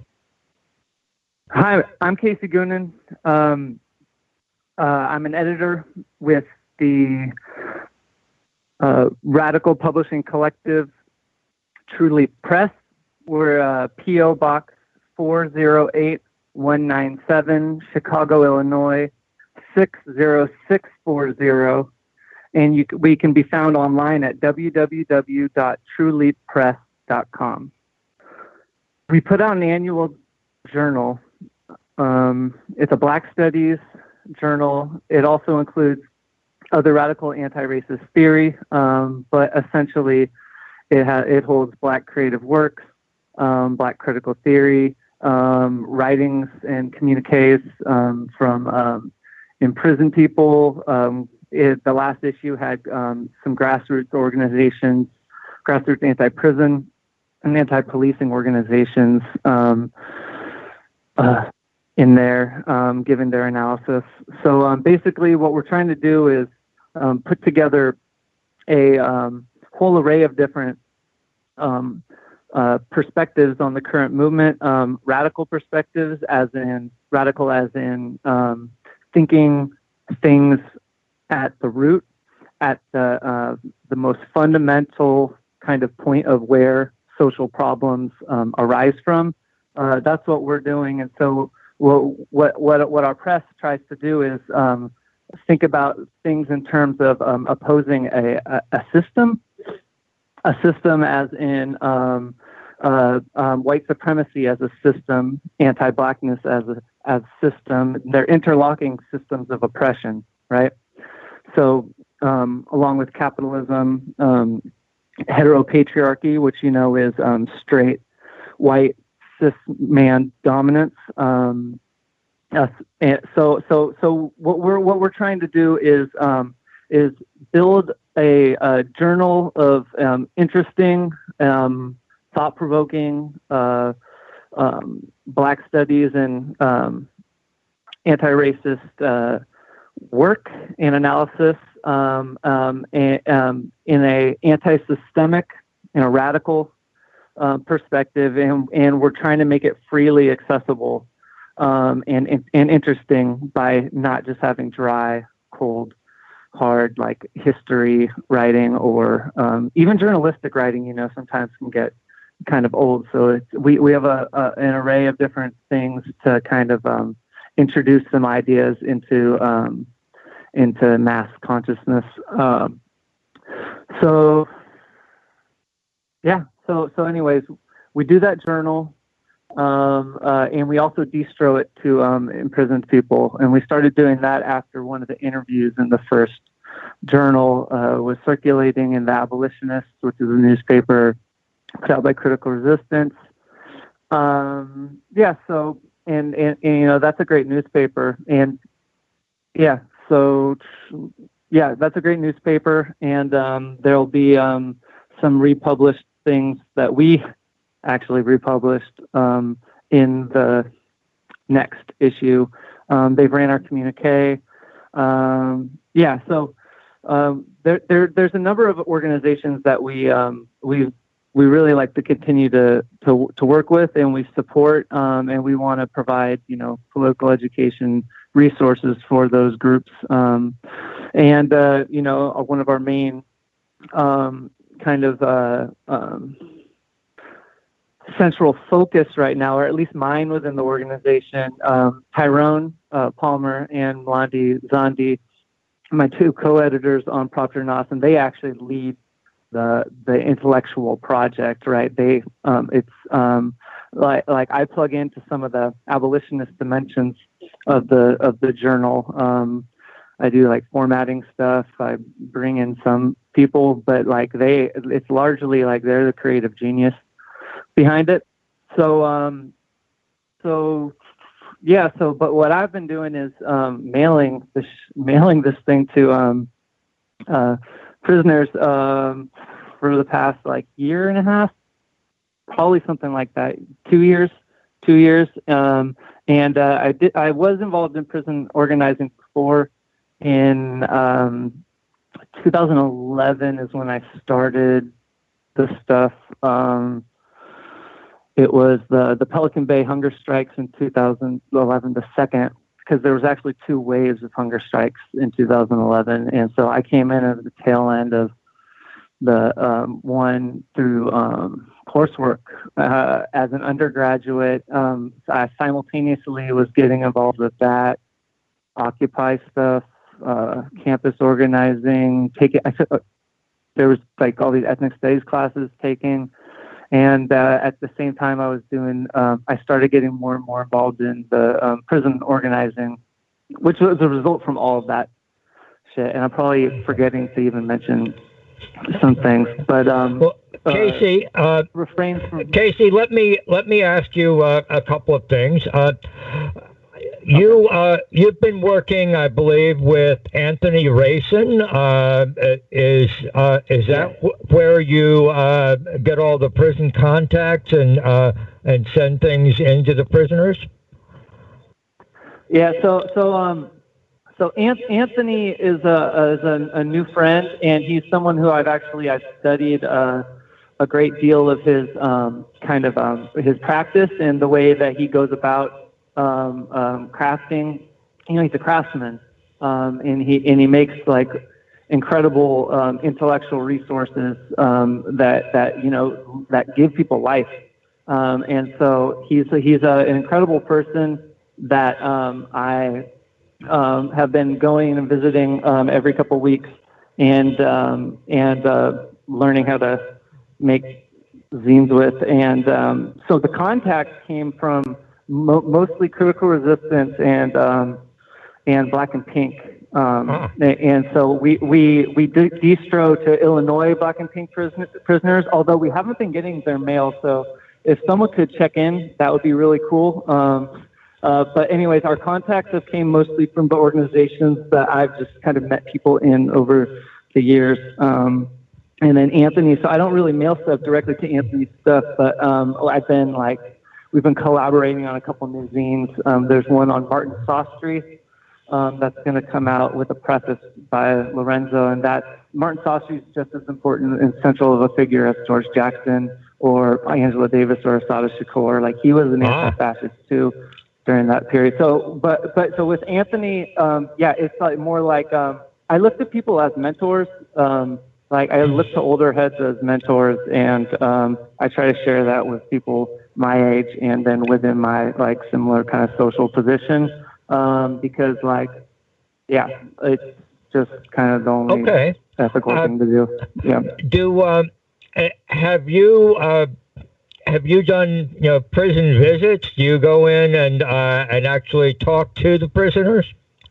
Hi, I'm Casey Goonan. Um, uh, I'm an editor with the uh, Radical Publishing Collective, True Leap Press. We're uh, P O Box four oh eight one nine seven, Chicago, Illinois, six zero six four zero, and you, we can be found online at w w w dot true leap press dot com. We put out an annual journal. Um, it's a Black Studies journal. It also includes other radical anti-racist theory, um, but essentially it, ha- it holds Black creative works, um, Black critical theory, um, writings and communiques um, from um, imprisoned people. Um, it, the last issue had um, some grassroots organizations, grassroots anti-prison and anti-policing organizations um, uh, in there, um, giving their analysis. So um, basically what we're trying to do is um, put together a um, whole array of different um, uh, perspectives on the current movement, um, radical perspectives, as in radical as in um, thinking things at the root, at the uh, the most fundamental kind of point of where social problems um, arise from. Uh, that's what we're doing, and so what what what our press tries to do is um, think about things in terms of um, opposing a, a, a system, a system as in um, uh, um, white supremacy as a system, anti-blackness as a as system. They're interlocking systems of oppression, right? So, um, along with capitalism, um, heteropatriarchy, which you know is um, straight, white, cis man dominance. Um, uh, and so, so, so what we're what we're trying to do is um, is build a, a journal of um, interesting, um, thought-provoking uh, um, Black studies and um, anti-racist uh, work and analysis um, um, and, um, in a anti-systemic, in a radical uh, perspective, and and we're trying to make it freely accessible um, and, and and interesting by not just having dry, cold, hard like history writing or um, even journalistic writing. You know, sometimes can get kind of old. So it's, we we have a, a an array of different things to kind of um, introduce some ideas into um, into mass consciousness. Um, so yeah. So so anyways, we do that journal, um, uh, and we also distro it to um, imprisoned people. And we started doing that after one of the interviews in the first journal uh, was circulating in the Abolitionist, which is a newspaper put out by Critical Resistance. Um, yeah. So and, and and you know that's a great newspaper. And yeah. So yeah, that's a great newspaper. And um, there'll be um, some republished things that we actually republished um, in the next issue. Um, they've ran our communique. Um, yeah, so um, there, there, there's a number of organizations that we um, we we really like to continue to to, to work with, and we support, um, and we want to provide you know political education resources for those groups. Um, and uh, you know, one of our main um, kind of uh, um, central focus right now, or at least mine within the organization, um, Tyrone uh, Palmer and Mlandi Zandi, my two co-editors on Propter Nos, and they actually lead the the intellectual project, right? They um, it's um, like like I plug into some of the abolitionist dimensions of the of the journal. Um, I do like formatting stuff. I bring in some people, but like they, it's largely like they're the creative genius behind it. So, um, so yeah. So, but what I've been doing is um, mailing this, mailing this thing to um, uh, prisoners um, for the past like year and a half, probably something like that. Two years, two years. Um, and uh, I did. I was involved in prison organizing before. In um, two thousand eleven is when I started the stuff. Um, it was the, the Pelican Bay hunger strikes in two thousand eleven, the second, because there was actually two waves of hunger strikes in two thousand eleven. And so I came in at the tail end of the um, one through um, coursework uh, as an undergraduate. Um, I simultaneously was getting involved with that, Occupy stuff, Uh, campus organizing, taking, I took, uh, there was like all these ethnic studies classes taking. And uh, at the same time I was doing, um, I started getting more and more involved in the um, prison organizing, which was a result from all of that shit. And I'm probably forgetting to even mention some things, but um, well, Casey, uh, refrain from... Casey, let me, let me ask you uh, a couple of things. Uh, You uh, you've been working, I believe, with Anthony Racin. Uh, is uh, is that w- where you uh, get all the prison contacts and uh, and send things into the prisoners? Yeah. So so um so Anthony is a is a, a new friend, and he's someone who I've actually I've studied uh, a great deal of his um, kind of um, his practice and the way that he goes about. Um, um, crafting, you know, he's a craftsman, um, and he and he makes like incredible um, intellectual resources um, that that you know that give people life. Um, and so he's a, he's a, an incredible person that um, I um, have been going and visiting um, every couple of weeks, and um, and uh, learning how to make zines with. And um, so the contacts came from mo- mostly Critical Resistance and um, and Black and Pink. Um, huh. And so we we we de- distro to Illinois Black and Pink prison- prisoners, although we haven't been getting their mail. So if someone could check in, that would be really cool. Um, uh, but anyways, our contacts have came mostly from the organizations that I've just kind of met people in over the years. Um, and then Anthony, so I don't really mail stuff directly to Anthony's stuff, but um, I've been like, we've been collaborating on a couple new zines. Um, there's one on Martin Sostry um, that's going to come out with a preface by Lorenzo, and that Martin Sostry is just as important and central of a figure as George Jackson or Angela Davis or Assata Shakur. Like, he was an anti-fascist too during that period. So, but but so with Anthony, um, yeah, it's like more like um, I look at people as mentors. Um, like I look to older heads as mentors, and um, I try to share that with people my age and then within my like similar kind of social position. Um, because like, yeah, it's just kind of the only Okay. ethical Uh, thing to do. Yeah. Do um, eh, have you uh, have you done you know prison visits? Do you go in and uh, and actually talk to the prisoners?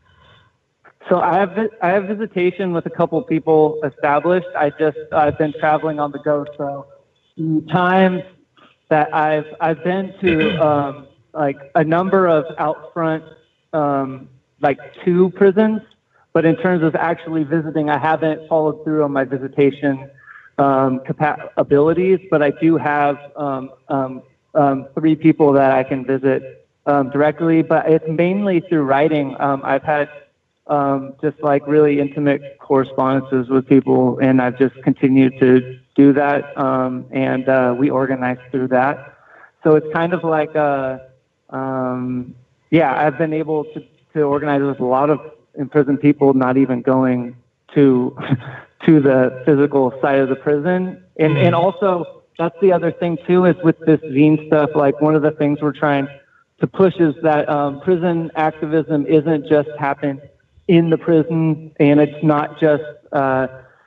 So I have vi- I have visitation with a couple people established. I just I've been traveling on the go. So the times that I've I've been to um, like a number of out front um, like two prisons, but in terms of actually visiting, I haven't followed through on my visitation um, capa- abilities. But I do have um, um, um, three people that I can visit um, directly. But it's mainly through writing. Um, I've had um, just like really intimate correspondences with people, and I've just continued to do that. Um, and uh, we organize through that. So it's kind of like a, um, yeah, I've been able to, to organize with a lot of imprisoned people, not even going to to the physical side of the prison. And and also, that's the other thing too, is with this zine stuff, like one of the things we're trying to push is that um, prison activism isn't just happen in the prison, and it's not just uh,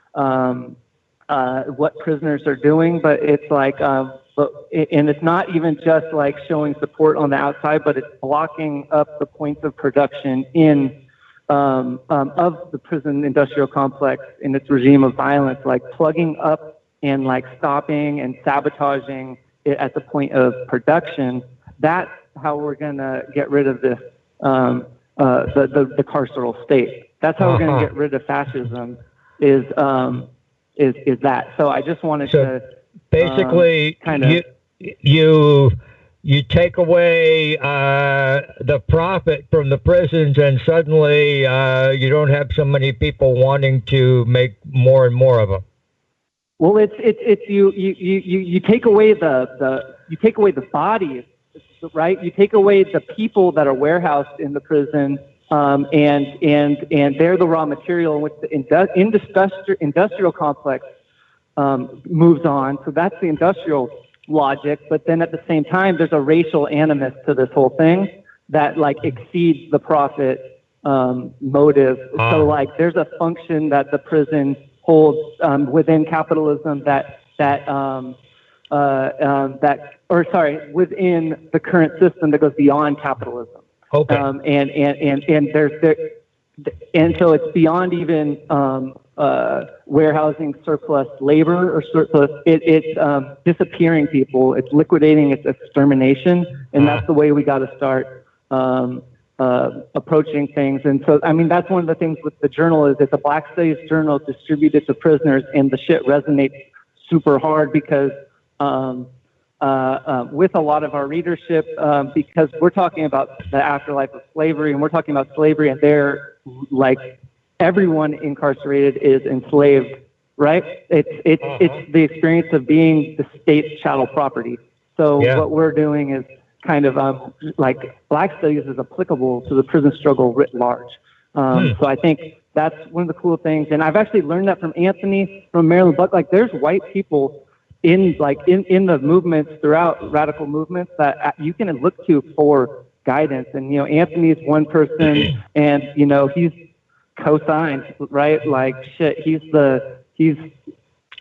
um, uh, what prisoners are doing, but it's like, um, but, and it's not even just like showing support on the outside, but it's blocking up the points of production in um, um, of the prison industrial complex in its regime of violence, like plugging up and like stopping and sabotaging it at the point of production. That's how we're gonna get rid of this, um, uh, the, the the carceral state. That's how we're gonna get rid of fascism. Is um, is is that? So I just wanted So to. basically, um, kind of you you you take away uh, the profit from the prisons, and suddenly uh, you don't have so many people wanting to make more and more of them. Well, it's it's it's you you you you you take away the the you take away the bodies, right? You take away the people that are warehoused in the prison, um, and and and they're the raw material in which the indu- industri- industrial complex um, moves on. So that's the industrial logic. But then at the same time, there's a racial animus to this whole thing that like exceeds the profit um, motive. Ah. So like there's a function that the prison holds um, within capitalism that that um, uh, um, that or sorry within the current system that goes beyond capitalism. Okay. Um, and and and and there's there, and so it's beyond even um, uh, warehousing surplus labor or surplus. It, it's um, disappearing people. It's liquidating. It's extermination, and that's the way we got to start um, uh, approaching things. And so, I mean, that's one of the things with the journal is it's a Black Studies journal distributed to prisoners, and the shit resonates super hard because. Um, Uh, uh, with a lot of our readership, um, because we're talking about the afterlife of slavery, and we're talking about slavery, and they're like everyone incarcerated is enslaved, right? It's it's Uh-huh. it's the experience of being the state's chattel property. So Yeah. what we're doing is kind of um, like Black Studies is applicable to the prison struggle writ large. Um, Hmm. So I think that's one of the cool things, and I've actually learned that from Anthony, from Marilyn Buck. Like, there's white people in like in, in the movements throughout radical movements that you can look to for guidance. And, you know, Anthony's one person and, you know, he's co-signed, right? Like shit, he's the, he's,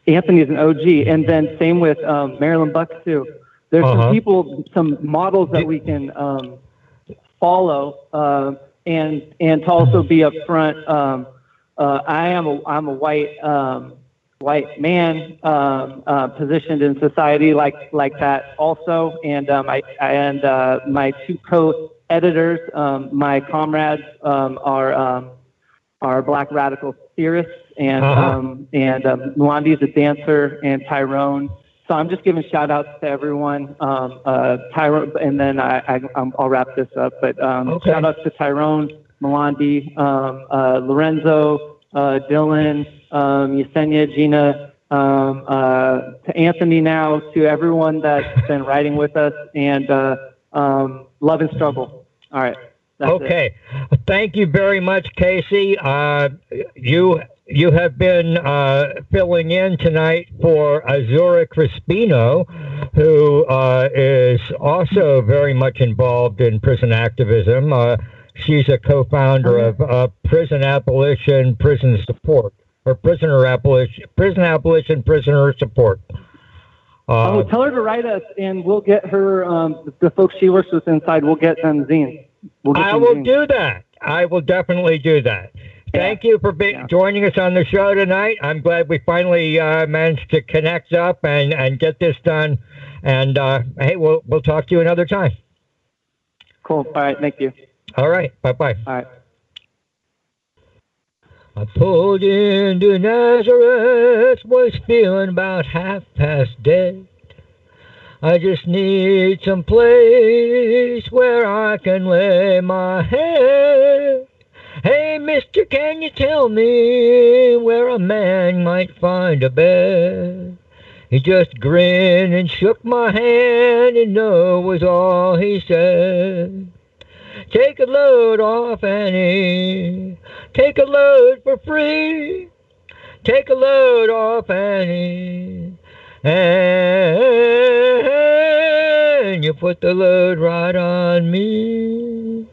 Anthony's an O G, and then same with um, Marilyn Buck too. There's Uh-huh. some people, some models that we can um, follow, uh, and and to also be upfront. Um, uh, I am a I'm a white um, white man um, uh, positioned in society like like that also, and um, I and uh, my two co-editors, um, my comrades, um, are um, are Black radical theorists, and Uh-huh. um, and um, Mwandi's a dancer, and Tyrone. So I'm just giving shout outs to everyone. Um, uh, Tyrone, and then I, I I'll wrap this up. But um, Okay. shout outs to Tyrone, Mwandi, um, uh, Lorenzo, uh, Dylan, um, Yesenia, Gina, um, uh, to Anthony now, to everyone that's been writing with us, and uh, um, love and struggle. All right. That's Okay. Thank you very much, Casey. Uh, you you have been uh, filling in tonight for Azura Crispino, who uh, is also very much involved in prison activism. Uh, she's a co-founder of uh, Prison Abolition Prison Support, or Prisoner Abolition, Prison Abolition Prisoner Support. Uh, Oh, tell her to write us, and we'll get her, um, the folks she works with inside, we'll get them zines. We'll get I them will zines. do that. I will definitely do that. Thank you for be- Yeah. joining us on the show tonight. I'm glad we finally uh, managed to connect up and, and get this done. And uh, hey, we'll we'll talk to you another time. Cool. All right. Thank you. All right. Bye bye. All right. I pulled into Nazareth, was feeling about half past dead. I just need some place where I can lay my head. Hey, mister, can you tell me where a man might find a bed? He just grinned and shook my hand, and no was all he said. Take a load off, Annie. Take a load for free. Take a load off, Annie. And you put the load right on me.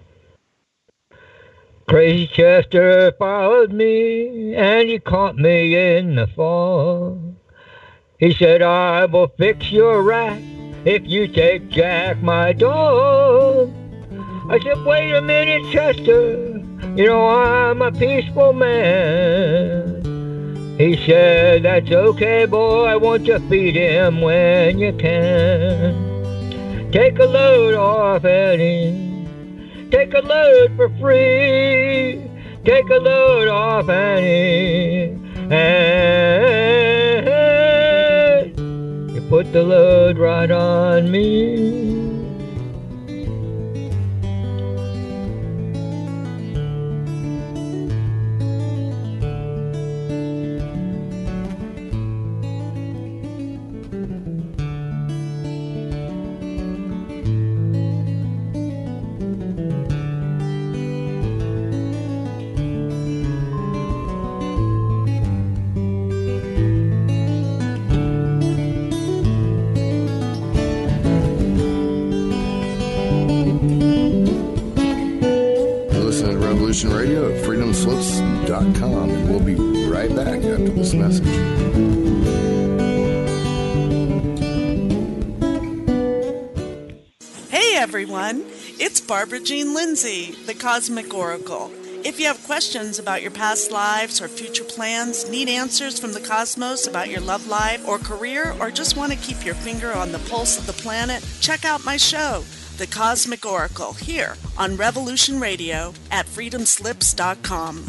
Crazy Chester followed me, and he caught me in the fog. He said, I will fix your rat if you take Jack, my dog. I said, wait a minute, Chester, you know I'm a peaceful man. He said, that's okay, boy, I want you to feed him when you can. Take a load off, Eddie. Take a load for free. Take a load off, Annie. And you put the load right on me. Radio at freedom slips dot com, and we'll be right back after this message. Hey everyone, it's Barbara Jean Lindsay, the Cosmic Oracle. If you have questions about your past lives or future plans, need answers from the cosmos about your love life or career, or just want to keep your finger on the pulse of the planet, check out my show, The Cosmic Oracle, here on Revolution Radio at freedom slips dot com.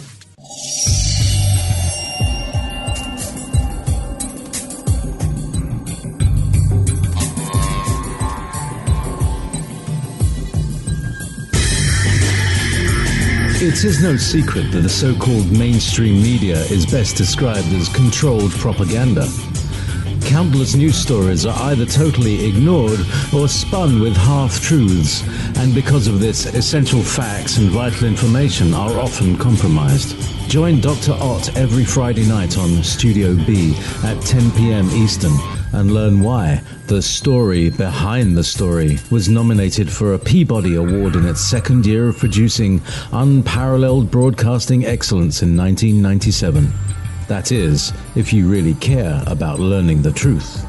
It is no secret that the so-called mainstream media is best described as controlled propaganda. Countless news stories are either totally ignored or spun with half-truths, and because of this, essential facts and vital information are often compromised. Join Doctor Ott every Friday night on Studio B at ten p.m. Eastern and learn why The Story Behind the Story was nominated for a Peabody Award in its second year of producing unparalleled broadcasting excellence in nineteen ninety-seven. That is, if you really care about learning the truth.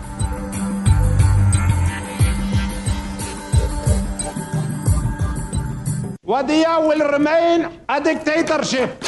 Wadiya will remain a dictatorship.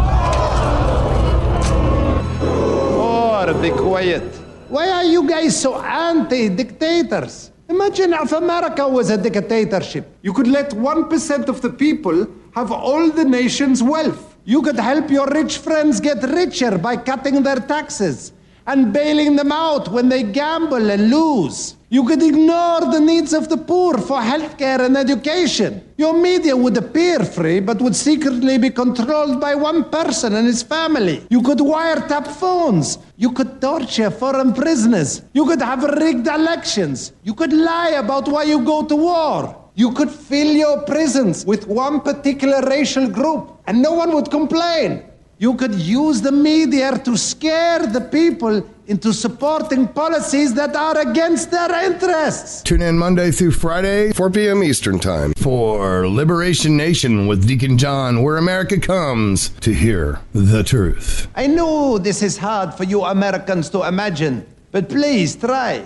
Oh, be quiet. Why are you guys so anti-dictators? Imagine if America was a dictatorship. You could let one percent of the people have all the nation's wealth. You could help your rich friends get richer by cutting their taxes and bailing them out when they gamble and lose. You could ignore the needs of the poor for healthcare and education. Your media would appear free, but would secretly be controlled by one person and his family. You could wiretap phones. You could torture foreign prisoners. You could have rigged elections. You could lie about why you go to war. You could fill your prisons with one particular racial group, and no one would complain. You could use the media to scare the people into supporting policies that are against their interests. Tune in Monday through Friday, four p.m. Eastern Time, for Liberation Nation with Deacon John, where America comes to hear the truth. I know this is hard for you Americans to imagine, but please try.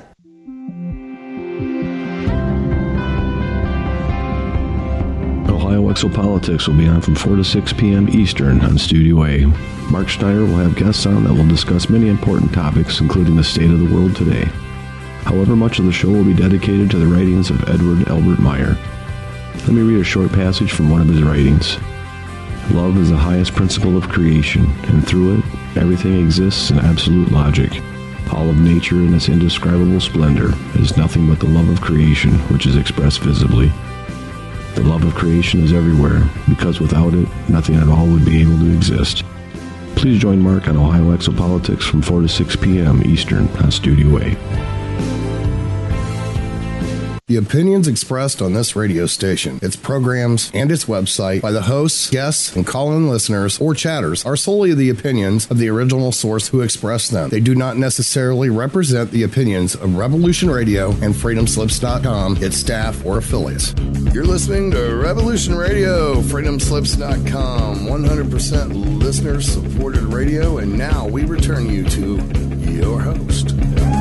Ohio Exopolitics will be on from four to six p.m. Eastern on Studio A. Mark Schneider will have guests on that will discuss many important topics, including the state of the world today. However, much of the show will be dedicated to the writings of Edward Albert Meyer. Let me read a short passage from one of his writings. Love is the highest principle of creation, and through it, everything exists in absolute logic. All of nature in its indescribable splendor is nothing but the love of creation, which is expressed visibly. The love of creation is everywhere, because without it, nothing at all would be able to exist. Please join Mark on Ohio Exopolitics from four to six p.m. Eastern on Studio A. The opinions expressed on this radio station, its programs, and its website by the hosts, guests, and call-in listeners or chatters are solely the opinions of the original source who expressed them. They do not necessarily represent the opinions of Revolution Radio and Freedom Slips dot com, its staff, or affiliates. You're listening to Revolution Radio, Freedom Slips dot com, one hundred percent listener-supported radio, and now we return you to your host.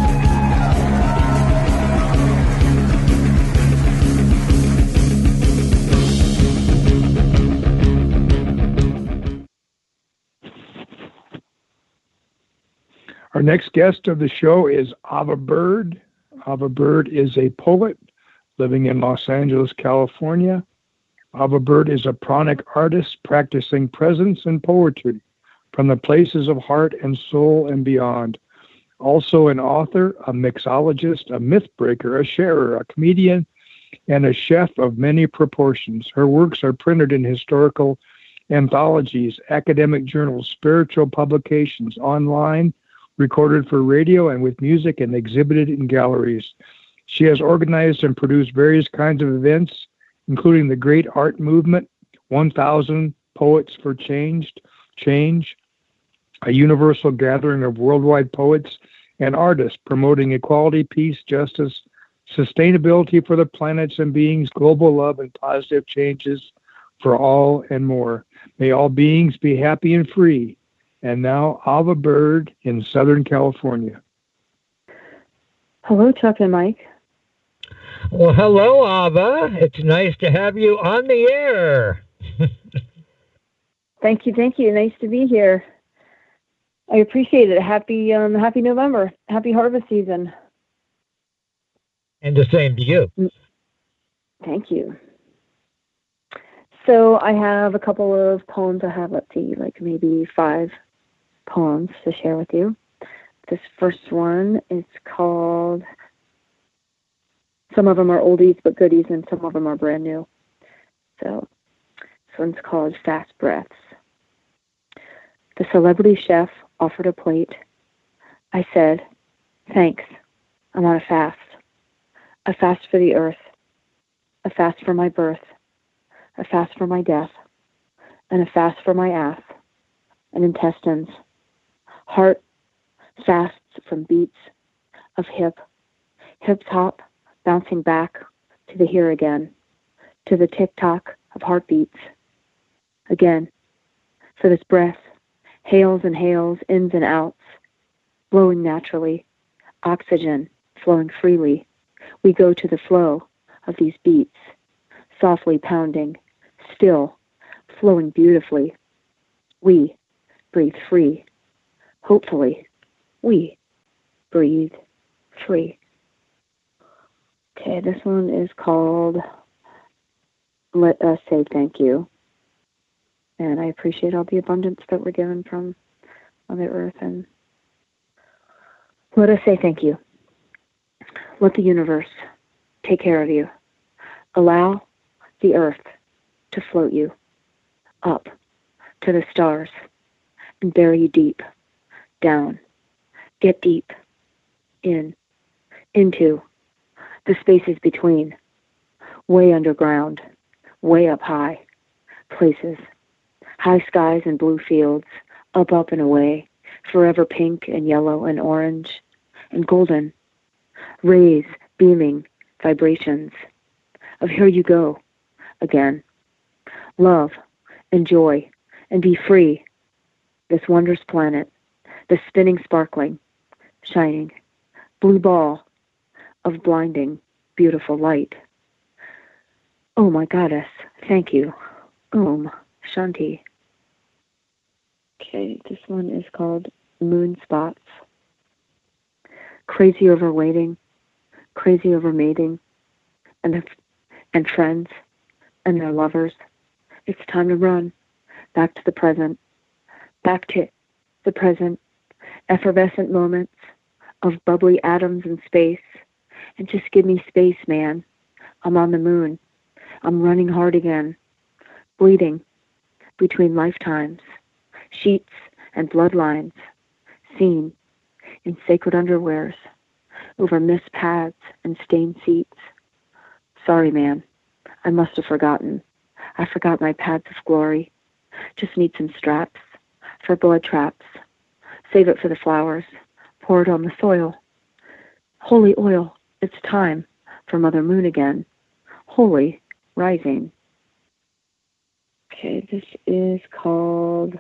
Our next guest of the show is Ava Bird. Ava Bird is a poet living in Los Angeles, California. Ava Bird is a pranic artist practicing presence and poetry from the places of heart and soul and beyond. Also an author, a mixologist, a myth breaker, a sharer, a comedian, and a chef of many proportions. Her works are printed in historical anthologies, academic journals, spiritual publications, online, recorded for radio and with music, and exhibited in galleries. She has organized and produced various kinds of events, including the Great Art Movement, one thousand Poets for Changed, Change, a universal gathering of worldwide poets and artists promoting equality, peace, justice, sustainability for the planets and beings, global love, and positive changes for all and more. May all beings be happy and free. And now, Ava Bird in Southern California. Hello, Chuck and Mike. Well, hello, Ava. It's nice to have you on the air. Thank you, thank you. Nice to be here. I appreciate it. Happy, um, happy November. Happy harvest season. And the same to you. Thank you. So I have a couple of poems. I have, let's see, like maybe five poems to share with you. This first one is called, some of them are oldies but goodies, and some of them are brand new. So this one's called Fast Breaths. The celebrity chef offered a plate. I said, thanks, I'm on a fast. A fast for the earth, a fast for my birth, a fast for my death, and a fast for my ass and intestines. Heart fasts from beats of hip, hip hop bouncing back to the here again, to the tick-tock of heartbeats. Again, for this breath, hails and hails, ins and outs, flowing naturally, oxygen flowing freely. We go to the flow of these beats, softly pounding, still, flowing beautifully. We breathe free. Hopefully, we breathe free. Okay, this one is called Let Us Say Thank You. And I appreciate all the abundance that we're given from Mother Earth. And let us say thank you. Let the universe take care of you. Allow the earth to float you up to the stars and bury you deep, down. Get deep, in, into the spaces between, way underground, way up high, places, high skies and blue fields, up, up and away, forever pink and yellow and orange and golden, rays, beaming, vibrations of here you go again. Love and joy and be free. This wondrous planet, the spinning, sparkling, shining, blue ball of blinding, beautiful light. Oh, my goddess, thank you. Om Shanti. Okay, this one is called Moon Spots. Crazy over waiting, crazy over mating, and and friends and their lovers. It's time to run back to the present, back to the present, effervescent moments of bubbly atoms in space, and just give me space, man. I'm on the moon. I'm running hard again, bleeding between lifetimes, sheets and bloodlines, seen in sacred underwears, over missed paths and stained seats. Sorry, man, I must have forgotten. I forgot my paths of glory. Just need some straps for blood traps. Save it for the flowers. Pour it on the soil. Holy oil, it's time for Mother Moon again. Holy rising. Okay, this is called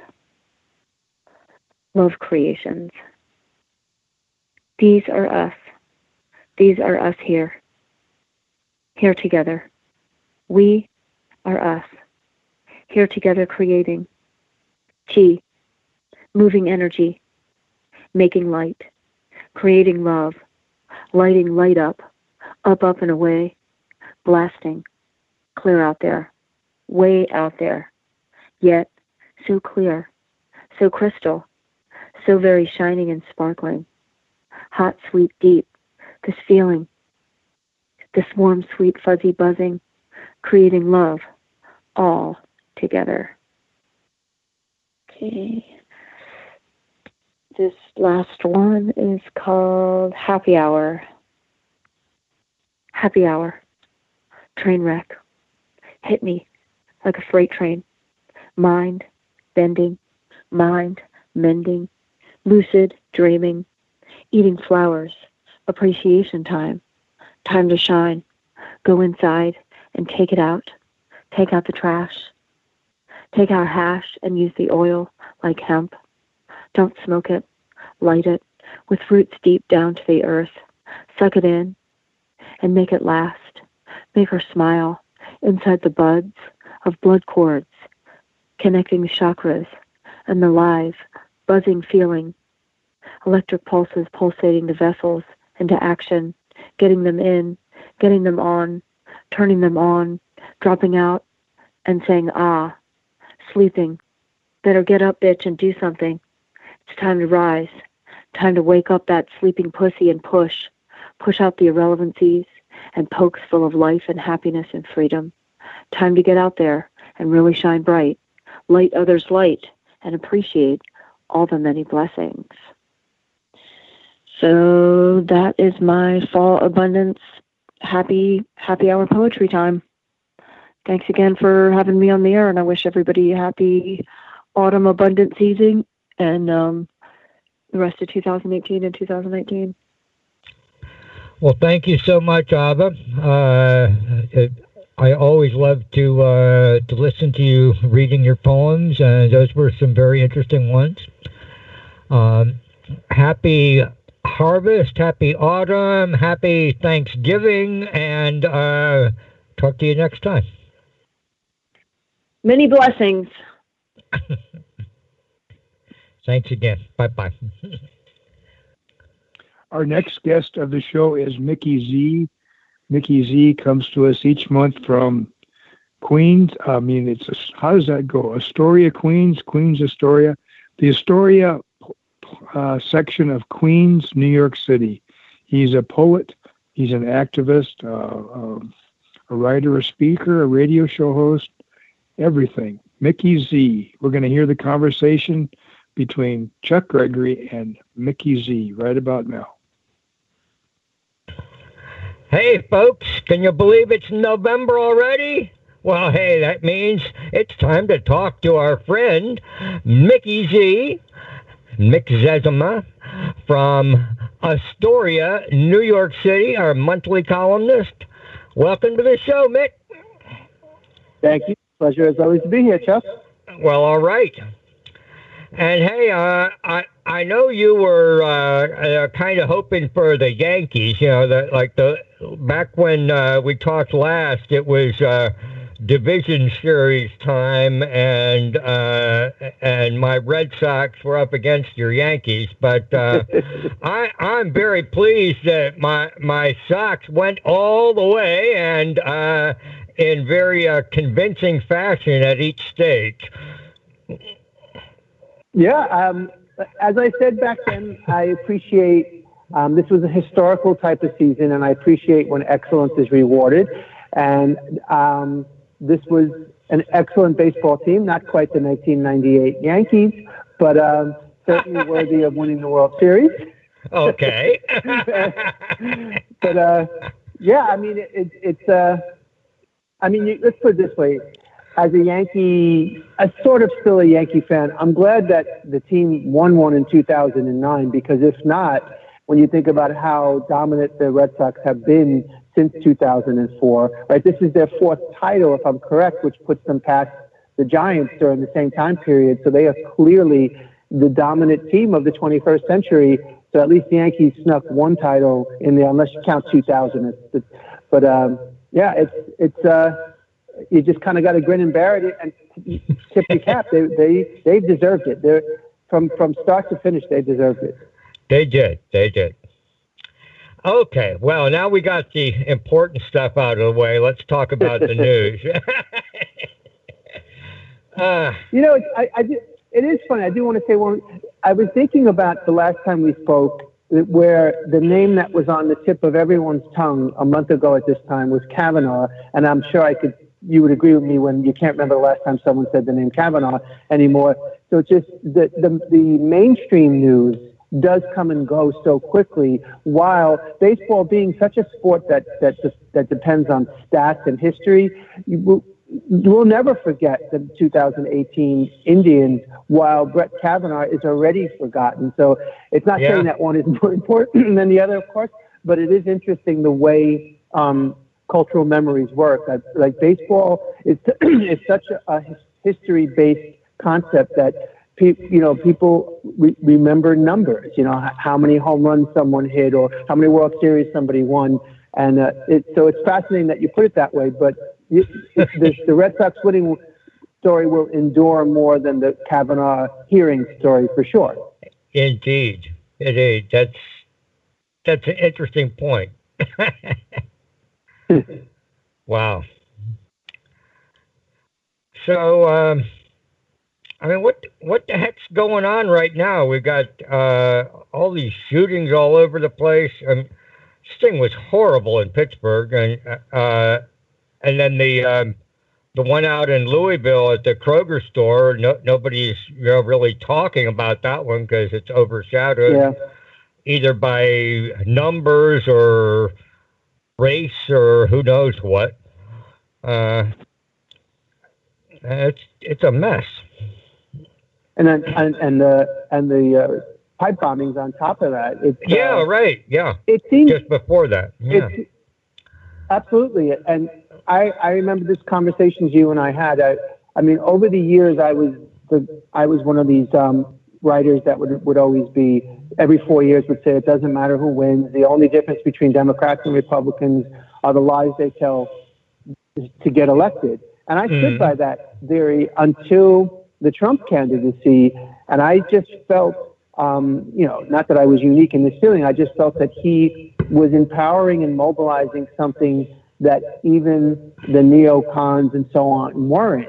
Love Creations. These are us. These are us here. Here together. We are us. Here together creating. Chi. Moving energy. Making light. Creating love. Lighting light up. Up, up and away. Blasting. Clear out there. Way out there. Yet so clear. So crystal. So very shining and sparkling. Hot, sweet, deep. This feeling. This warm, sweet, fuzzy buzzing. Creating love. All together. Okay. This last one is called Happy Hour. Happy Hour. Train wreck. Hit me like a freight train. Mind bending. Mind mending. Lucid dreaming. Eating flowers. Appreciation time. Time to shine. Go inside and take it out. Take out the trash. Take out hash and use the oil like hemp. Don't smoke it. Light it with roots deep down to the earth. Suck it in and make it last. Make her smile inside the buds of blood cords, connecting the chakras and the live, buzzing feeling. Electric pulses pulsating the vessels into action, getting them in, getting them on, turning them on, dropping out, and saying, ah, sleeping. Better get up, bitch, and do something. It's time to rise. Time to wake up that sleeping pussy and push. Push out the irrelevancies and pokes full of life and happiness and freedom. Time to get out there and really shine bright. Light others' light and appreciate all the many blessings. So that is my fall abundance happy happy hour poetry time. Thanks again for having me on the air, and I wish everybody a happy autumn abundant season and um, the rest of two thousand eighteen and two thousand nineteen. Well, thank you so much, Ava. Uh, I always love to uh, to listen to you reading your poems, and those were some very interesting ones. Um, happy harvest, happy autumn, happy Thanksgiving, and uh, talk to you next time. Many blessings. Thanks again. Bye-bye. Our next guest of the show is Mickey Z. Mickey Z comes to us each month from Queens. I mean, it's a, how does that go? Astoria, Queens, Queens, Astoria. The Astoria uh, section of Queens, New York City. He's a poet. He's an activist, uh, uh, a writer, a speaker, a radio show host, everything. Mickey Z. We're going to hear the conversation between Chuck Gregory and Mickey Z right about now. Hey, folks, can you believe it's November already? Well, hey, that means it's time to talk to our friend, Mickey Z, Mick Zezima, from Astoria, New York City, our monthly columnist. Welcome to the show, Mick. Thank you. Pleasure as always to be here, Chuck. Well, all right. And hey, uh, I I know you were uh, uh, kind of hoping for the Yankees. You know, the, like the back when uh, we talked last, it was uh, division series time, and uh, and my Red Sox were up against your Yankees. But uh, I I'm very pleased that my my Sox went all the way and uh, in very uh, convincing fashion at each stage. Yeah, um, as I said back then, I appreciate um, this was a historical type of season, and I appreciate when excellence is rewarded. And um, this was an excellent baseball team, not quite the nineteen ninety-eight Yankees, but um, certainly worthy of winning the World Series. Okay. But uh, yeah, I mean, it, it, it's. Uh, I mean, you, let's put it this way. As a Yankee, as sort of still a Yankee fan, I'm glad that the team won one in two thousand nine, because if not, when you think about how dominant the Red Sox have been since two thousand four, right? This is their fourth title, if I'm correct, which puts them past the Giants during the same time period. So they are clearly the dominant team of the twenty-first century. So at least the Yankees snuck one title in there, unless you count two thousand. But um, yeah, it's it's. Uh, You just kind of got to grin and bear it and tip your cap. They they they deserved it. They're from from start to finish. They deserved it. They did. They did. Okay. Well, now we got the important stuff out of the way. Let's talk about the news. uh, you know, it's, I, I do, it is funny. I do want to say one. I was thinking about the last time we spoke, where the name that was on the tip of everyone's tongue a month ago at this time was Kavanaugh, and I'm sure I could. You would agree with me when you can't remember the last time someone said the name Kavanaugh anymore. So it's just the, the, the mainstream news does come and go so quickly, while baseball being such a sport that, that, that depends on stats and history, you will, you will never forget the two thousand eighteen Indians, while Brett Kavanaugh is already forgotten. So it's not Yeah. saying that one is more important than the other, of course, but it is interesting the way um, cultural memories work. I, like baseball is is such a, a history-based concept that pe- you know people re- remember numbers. You know h- how many home runs someone hit, or how many World Series somebody won, and uh, it, so it's fascinating that you put it that way. But you, it, the, the Red Sox winning story will endure more than the Kavanaugh hearing story, for sure. Indeed, indeed. That's that's an interesting point. Wow. So, um, I mean, what what the heck's going on right now? We've got uh, all these shootings all over the place. Um, this thing was horrible in Pittsburgh, and uh, and then the um, the one out in Louisville at the Kroger store. No, nobody's you know really talking about that one because it's overshadowed Yeah. either by numbers or race or who knows what. Uh, it's it's a mess. And then and, and the and the uh, pipe bombings on top of that. It's, Yeah, uh, right. Yeah. It seems just before that. Yeah. It's, absolutely. And I, I remember this conversations you and I had. I, I mean, over the years, I was the I was one of these um, writers that would would always be every four years would say it doesn't matter who wins. The only difference between Democrats and Republicans are the lies they tell to get elected. And I stood Mhm. by that theory until the Trump candidacy. And I just felt, um, you know, not that I was unique in this feeling, I just felt that he was empowering and mobilizing something that even the neocons and so on weren't.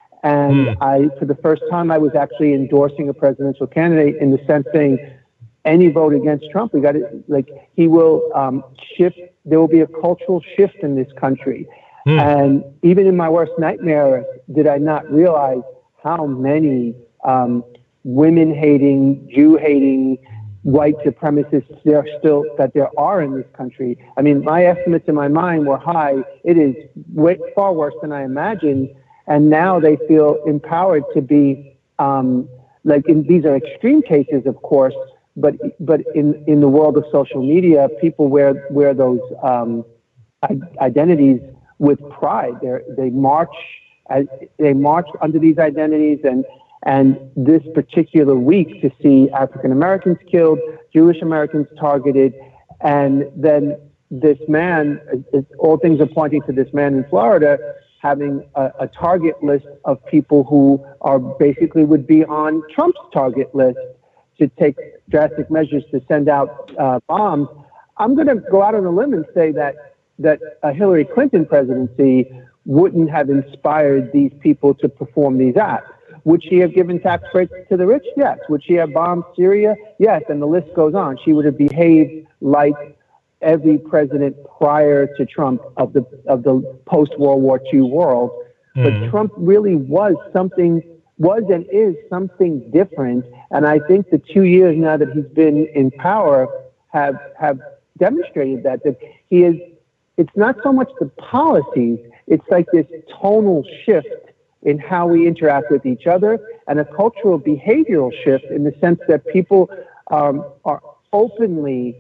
And Mm. I, for the first time, I was actually endorsing a presidential candidate in the sense saying, any vote against Trump, we got to, like, he will um, shift, there will be a cultural shift in this country. Mm. And even in my worst nightmare, did I not realize how many um, women-hating, Jew-hating, white supremacists there still that there are in this country. I mean, my estimates in my mind were high. It is way, far worse than I imagined. And now they feel empowered to be, um, like, in, these are extreme cases, of course, but but in, in the world of social media, people wear wear those um, I- identities with pride. They they march as they march under these identities, and and this particular week to see African Americans killed, Jewish Americans targeted, and then this man, all things are pointing to this man in Florida having a, a target list of people who are basically would be on Trump's target list to take drastic measures to send out uh, bombs. I'm going to go out on a limb and say that that a Hillary Clinton presidency wouldn't have inspired these people to perform these acts. Would she have given tax breaks to the rich? Yes. Would she have bombed Syria? Yes. And the list goes on. She would have behaved like every president prior to Trump of the of the post-World War Two world. But Mhm. Trump really was something, was and is something different. And I think the two years now that he's been in power have have demonstrated that, that he is, it's not so much the policies, it's like this tonal shift in how we interact with each other, and a cultural behavioral shift in the sense that people um, are openly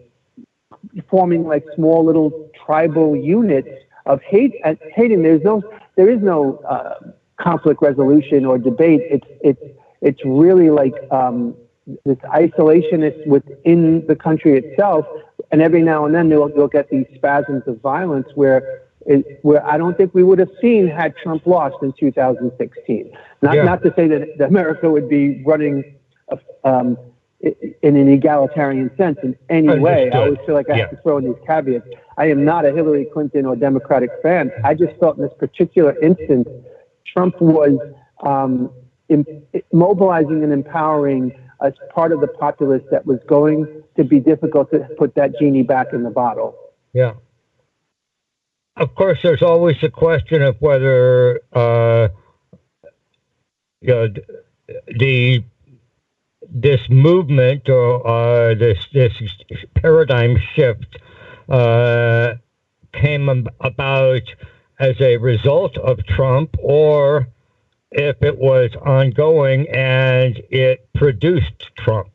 forming like small little tribal units of hate and hating. There's no, there is no uh, conflict resolution or debate. It's it's it's really like um, this isolationist within the country itself. And every now and then they'll, they'll get these spasms of violence where it, where I don't think we would have seen had Trump lost in two thousand sixteen. Not Yeah. not to say that, that America would be running a, um, in an egalitarian sense in any way. I always feel like I Yeah. have to throw in these caveats. I am not a Hillary Clinton or Democratic fan. I just felt in this particular instance, Trump was um, in, mobilizing and empowering as part of the populace that was going to be difficult to put that genie back in the bottle. Yeah. Of course, there's always the question of whether uh, you know, the this movement or uh, this this paradigm shift uh, came ab- about as a result of Trump, or if it was ongoing and it produced Trump.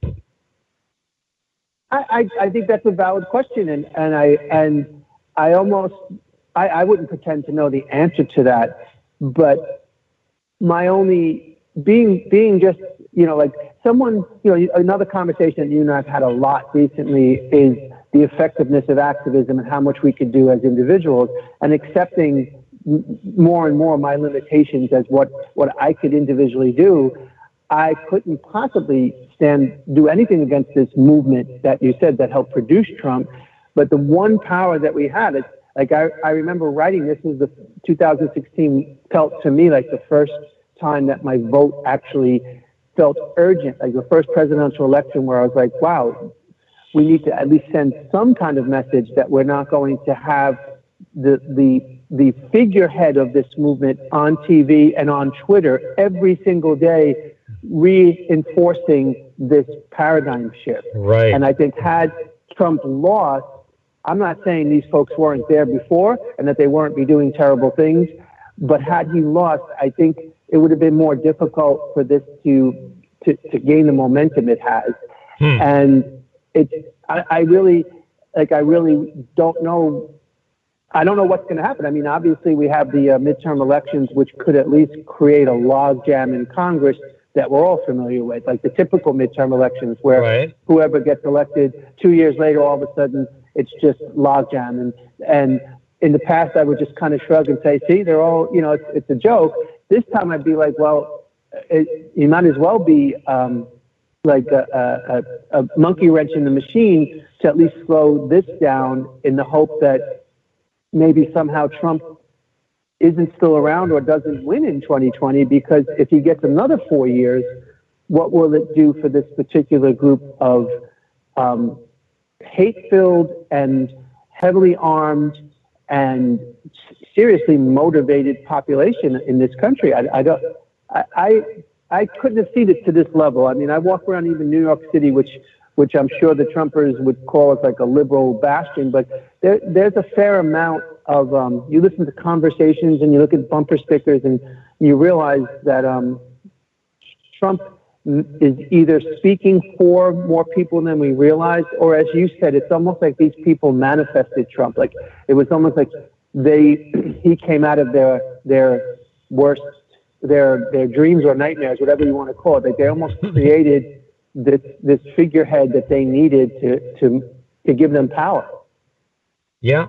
I, I, I think that's a valid question, and, and I and I almost I, I wouldn't pretend to know the answer to that, but my only being being just you know like someone you know another conversation that you and I've had a lot recently is the effectiveness of activism and how much we could do as individuals, and accepting m- more and more my limitations as what what I could individually do. I couldn't possibly stand do anything against this movement that you said that helped produce Trump. But the one power that we had, it's like I, I remember writing this was the two thousand sixteen felt to me like the first time that my vote actually felt urgent, like the first presidential election where I was like, wow, we need to at least send some kind of message that we're not going to have the the the figurehead of this movement on T V and on Twitter every single day reinforcing this paradigm shift. Right. And I think had Trump lost, I'm not saying these folks weren't there before and that they weren't be doing terrible things, but had he lost, I think it would have been more difficult for this to to, to gain the momentum it has. Hmm. And it's I, I really like I really don't know I don't know what's going to happen. I mean, obviously we have the uh, midterm elections, which could at least create a logjam in Congress that we're all familiar with, like the typical midterm elections where right. whoever gets elected two years later, all of a sudden it's just logjam. And, and in the past, I would just kind of shrug and say, see, they're all, you know, it's, it's a joke. This time I'd be like, well, it, you might as well be um, like a, a, a monkey wrench in the machine to at least slow this down in the hope that maybe somehow Trump isn't still around or doesn't win in twenty twenty, because if he gets another four years, what will it do for this particular group of um, hate-filled and heavily armed and seriously motivated population in this country? I, I don't, I, I, I couldn't have seen it to this level. I mean, I walk around even New York City, which, which I'm sure the Trumpers would call it like a liberal bastion, but there, there's a fair amount of, um, you listen to conversations and you look at bumper stickers and you realize that um, Trump is either speaking for more people than we realize, or as you said, it's almost like these people manifested Trump. Like it was almost like they, he came out of their, their worst, their, their dreams or nightmares, whatever you want to call it. Like they almost created this, this figurehead that they needed to, to, to give them power. Yeah.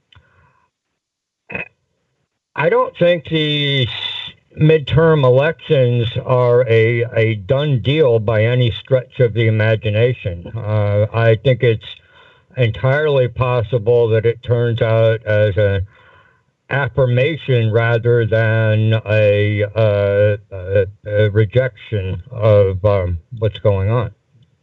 I don't think the midterm elections are a, a done deal by any stretch of the imagination. Uh, I think it's entirely possible that it turns out as an affirmation rather than a, uh, a, a rejection of um, what's going on.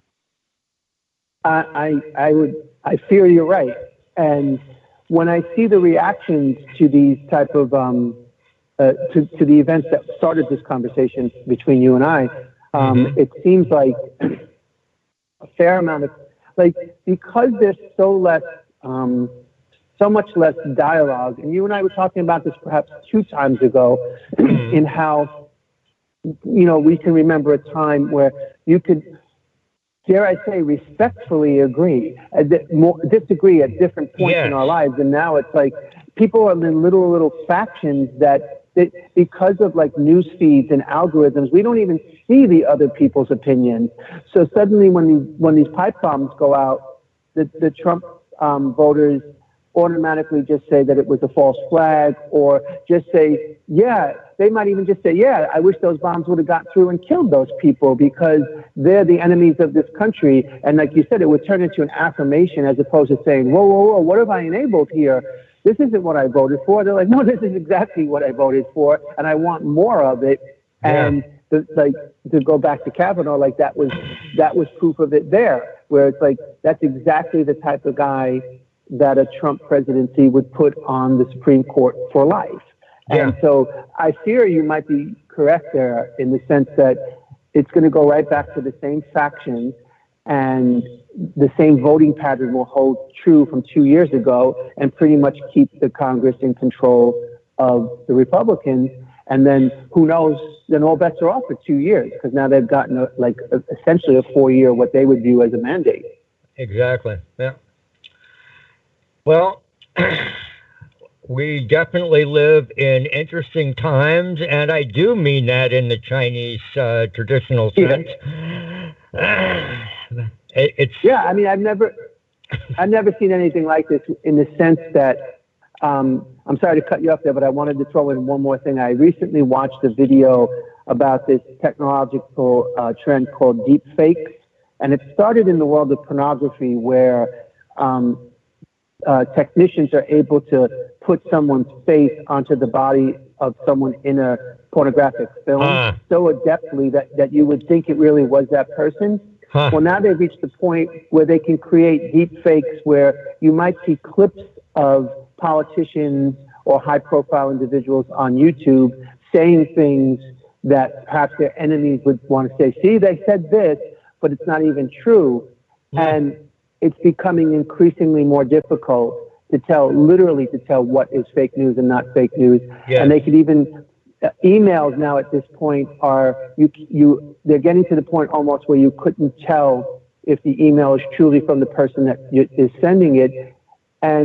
I, I, I would, I fear you're right. And when I see the reactions to these type of, um, uh, to, to the events that started this conversation between you and I, um, mm-hmm. it seems like a fair amount of, like, because there's so less, um, so much less dialogue, and you and I were talking about this perhaps two times ago, in how, you know, we can remember a time where you could, dare I say, respectfully agree, uh, more, disagree at different points yes. in our lives. And now it's like people are in little, little factions that, that because of like news feeds and algorithms, we don't even see the other people's opinions. So suddenly when these, when these pipe bombs go out, the, the Trump um, voters automatically just say that it was a false flag, or just say, yeah, they might even just say, yeah, I wish those bombs would have got through and killed those people because they're the enemies of this country. And like you said, it would turn into an affirmation as opposed to saying, whoa, whoa, whoa, what have I enabled here? This isn't what I voted for. They're like, no, this is exactly what I voted for, and I want more of it. Yeah. And the, like to go back to Kavanaugh, like that was that was proof of it there, where it's like that's exactly the type of guy that a Trump presidency would put on the Supreme Court for life. Yeah. And so I fear you might be correct there in the sense that it's going to go right back to the same factions, and the same voting pattern will hold true from two years ago and pretty much keep the Congress in control of the Republicans. And then who knows, then all bets are off for two years because now they've gotten a, like a, essentially a four-year, what they would view as a mandate. Exactly, yeah. Well, we definitely live in interesting times, and I do mean that in the Chinese uh, traditional sense. Yeah. it, it's yeah. I mean, I've never, I've never seen anything like this in the sense that. Um, I'm sorry to cut you off there, but I wanted to throw in one more thing. I recently watched a video about this technological uh, trend called deep fakes, and it started in the world of pornography, where um, Uh, technicians are able to put someone's face onto the body of someone in a pornographic film uh. so adeptly that, that you would think it really was that person. Huh. Well, now they've reached the point where they can create deep fakes where you might see clips of politicians or high-profile individuals on YouTube saying things that perhaps their enemies would want to say, see, they said this, but it's not even true. Yeah. And it's becoming increasingly more difficult to tell, literally to tell what is fake news and not fake news. Yes. And they could even, uh, emails now at this point are, you, you, they're getting to the point almost where you couldn't tell if the email is truly from the person that is sending it. And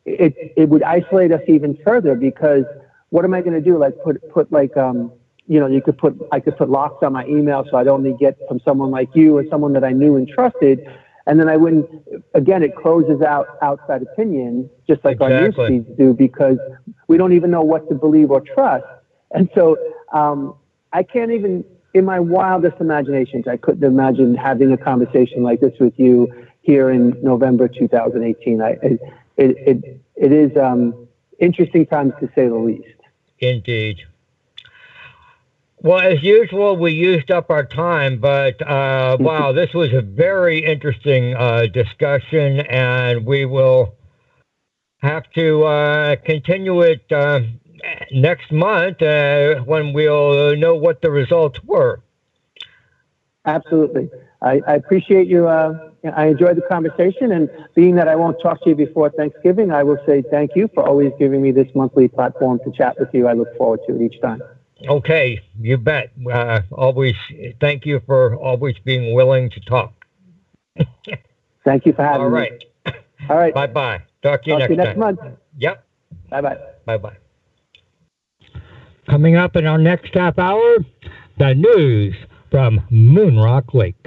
it it would isolate us even further, because what am I going to do? Like put put like um you know you could put I could put locks on my email so I'd only get from someone like you or someone that I knew and trusted, and then I wouldn't. Again, it closes out outside opinion, just like Exactly. our news feeds do, because we don't even know what to believe or trust. And so um, I can't even, in my wildest imaginations, I couldn't imagine having a conversation like this with you here in November two thousand eighteen. I, it, it, it, it is um, interesting times, to say the least. Indeed. Well, as usual, we used up our time, but uh, wow, this was a very interesting uh, discussion, and we will have to uh, continue it uh, next month uh, when we'll know what the results were. Absolutely. I, I appreciate you. Uh, I enjoyed the conversation, and being that I won't talk to you before Thanksgiving, I will say thank you for always giving me this monthly platform to chat with you. I look forward to it each time. Okay, you bet. Uh, always thank you for always being willing to talk. Thank you for having All me. right. All right. Bye-bye. Talk to you Talk next to you next time. month. Yep. Bye-bye. Bye-bye. Coming up in our next half hour, the news from Moonrock Lake.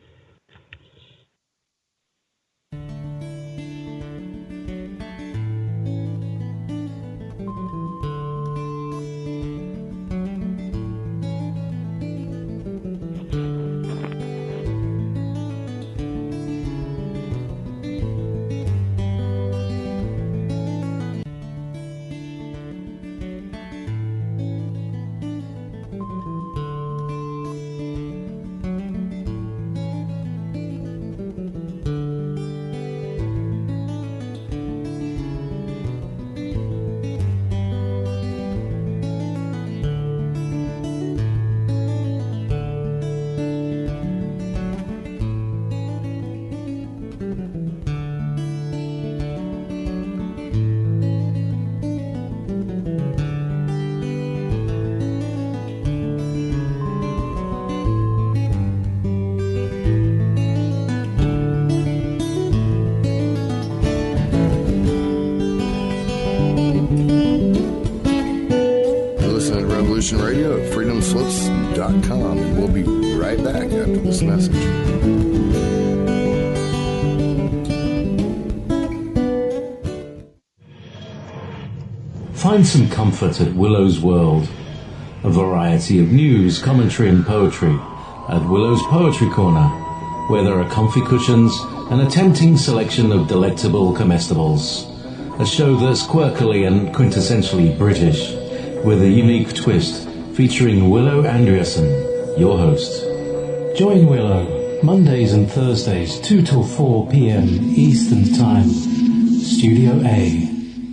Radio at freedom slips dot com, and we'll be right back after this message. Find some comfort at Willow's World. A variety of news, commentary and poetry at Willow's Poetry Corner, where there are comfy cushions and a tempting selection of delectable comestibles. A show that's quirkily and quintessentially British, with a unique twist, featuring Willow Andreasen, your host. Join Willow, Mondays and Thursdays, two till four p.m. Eastern Time, Studio A.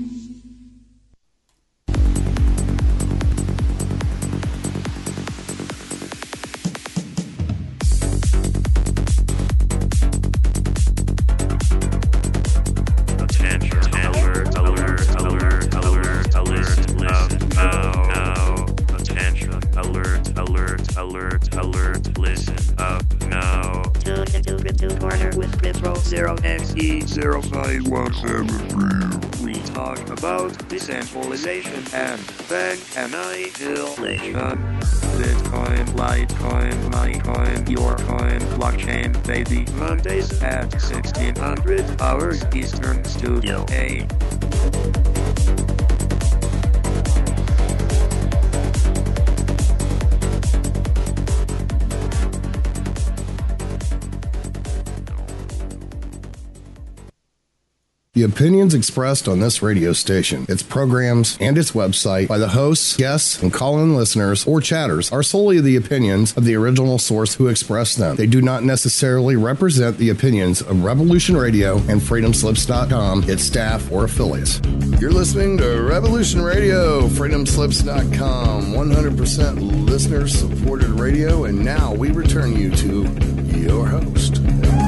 We talk about decentralization and bank annihilation. Bitcoin, Litecoin, MyCoin, Yourcoin, blockchain, baby. Mondays at sixteen hundred hours Eastern, Studio A. The opinions expressed on this radio station, its programs, and its website by the hosts, guests, and call-in listeners or chatters are solely the opinions of the original source who expressed them. They do not necessarily represent the opinions of Revolution Radio and freedom slips dot com, its staff, or affiliates. You're listening to Revolution Radio, freedom slips dot com, one hundred percent listener-supported radio, and now we return you to your host.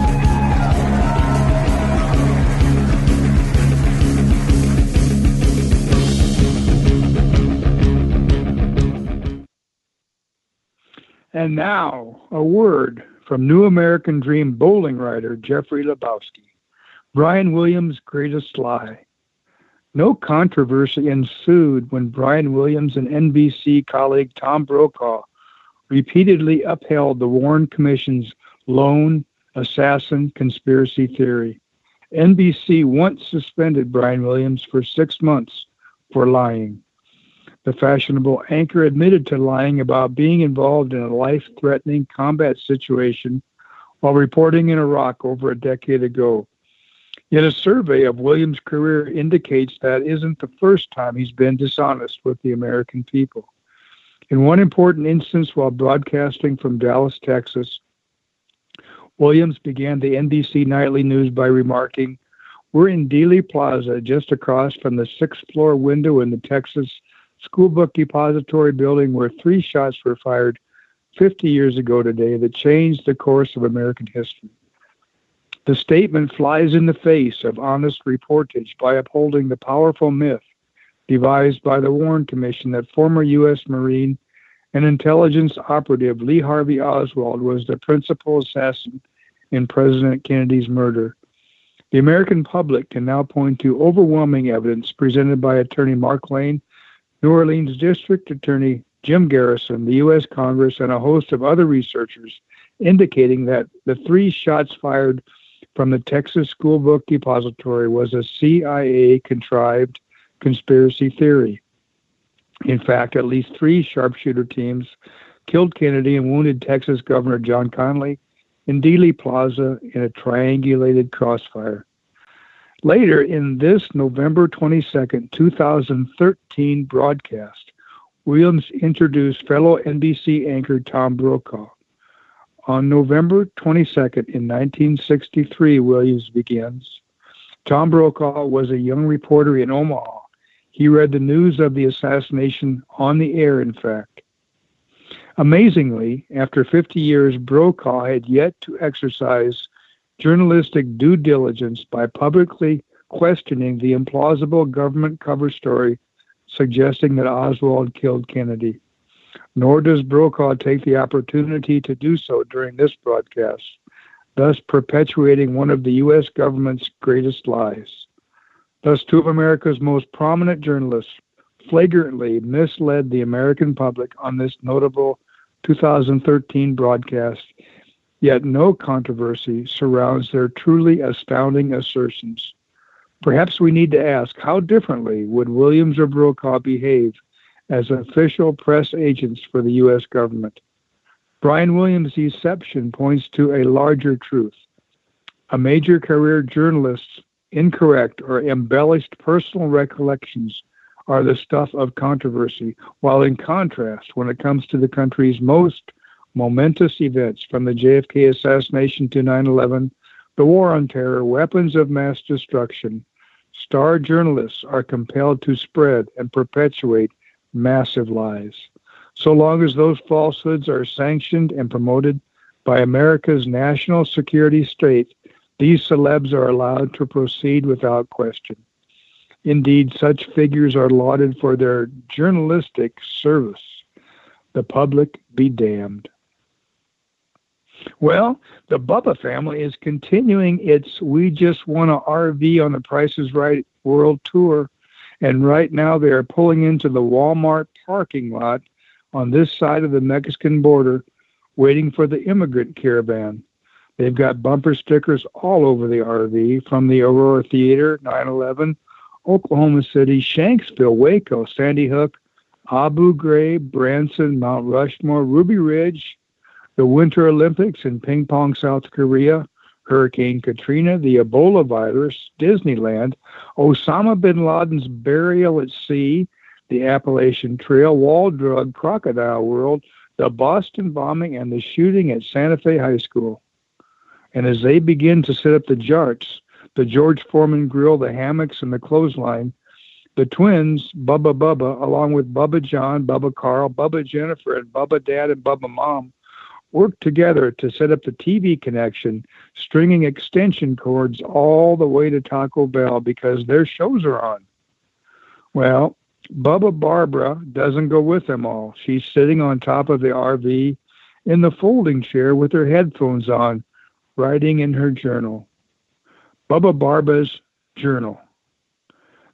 And now, a word from New American Dream bowling writer Jeffrey Lebowski, Brian Williams' greatest lie. No controversy ensued when Brian Williams and N B C colleague Tom Brokaw repeatedly upheld the Warren Commission's lone assassin conspiracy theory. N B C once suspended Brian Williams for six months for lying. The fashionable anchor admitted to lying about being involved in a life-threatening combat situation while reporting in Iraq over a decade ago. Yet a survey of Williams' career indicates that isn't the first time he's been dishonest with the American people. In one important instance while broadcasting from Dallas, Texas, Williams began the N B C Nightly News by remarking, "We're in Dealey Plaza, just across from the sixth floor window in the Texas School Book Depository building where three shots were fired fifty years ago today that changed the course of American history." The statement flies in the face of honest reportage by upholding the powerful myth devised by the Warren Commission that former U S Marine and intelligence operative Lee Harvey Oswald was the principal assassin in President Kennedy's murder. The American public can now point to overwhelming evidence presented by Attorney Mark Lane, New Orleans District Attorney Jim Garrison, the U S Congress, and a host of other researchers indicating that the three shots fired from the Texas School Book Depository was a C I A-contrived conspiracy theory. In fact, at least three sharpshooter teams killed Kennedy and wounded Texas Governor John Connally in Dealey Plaza in a triangulated crossfire. Later in this November twenty-second, two thousand thirteen broadcast, Williams introduced fellow N B C anchor Tom Brokaw. On November twenty-second in nineteen sixty-three, Williams begins, Tom Brokaw was a young reporter in Omaha. He read the news of the assassination on the air, in fact. Amazingly, after fifty years, Brokaw had yet to exercise journalistic due diligence by publicly questioning the implausible government cover story suggesting that Oswald killed Kennedy. Nor does Brokaw take the opportunity to do so during this broadcast, thus perpetuating one of the U S government's greatest lies. Thus, two of America's most prominent journalists flagrantly misled the American public on this notable two thousand thirteen broadcast, yet no controversy surrounds their truly astounding assertions. Perhaps we need to ask, how differently would Williams or Brokaw behave as official press agents for the U S government? Brian Williams' deception points to a larger truth. A major career journalist's incorrect or embellished personal recollections are the stuff of controversy, while in contrast, when it comes to the country's most momentous events, from the J F K assassination to nine eleven, the war on terror, weapons of mass destruction, star journalists are compelled to spread and perpetuate massive lies. So long as those falsehoods are sanctioned and promoted by America's national security state, these celebs are allowed to proceed without question. Indeed, such figures are lauded for their journalistic service. The public be damned. Well, the Bubba family is continuing its We Just Want a R V on the Price is Right World Tour, and right now they are pulling into the Walmart parking lot on this side of the Mexican border, waiting for the immigrant caravan. They've got bumper stickers all over the R V, from the Aurora Theater, nine eleven, Oklahoma City, Shanksville, Waco, Sandy Hook, Abu Ghraib, Branson, Mount Rushmore, Ruby Ridge, the Winter Olympics in Ping Pong, South Korea, Hurricane Katrina, the Ebola virus, Disneyland, Osama bin Laden's burial at sea, the Appalachian Trail, Wall Drug, Crocodile World, the Boston bombing, and the shooting at Santa Fe High School. And as they begin to set up the jarts, the George Foreman grill, the hammocks, and the clothesline, the twins, Bubba Bubba, along with Bubba John, Bubba Carl, Bubba Jennifer, and Bubba Dad and Bubba Mom, work together to set up the T V connection, stringing extension cords all the way to Taco Bell because their shows are on. Well, Bubba Barbara doesn't go with them all. She's sitting on top of the R V in the folding chair with her headphones on, writing in her journal. Bubba Barbara's journal.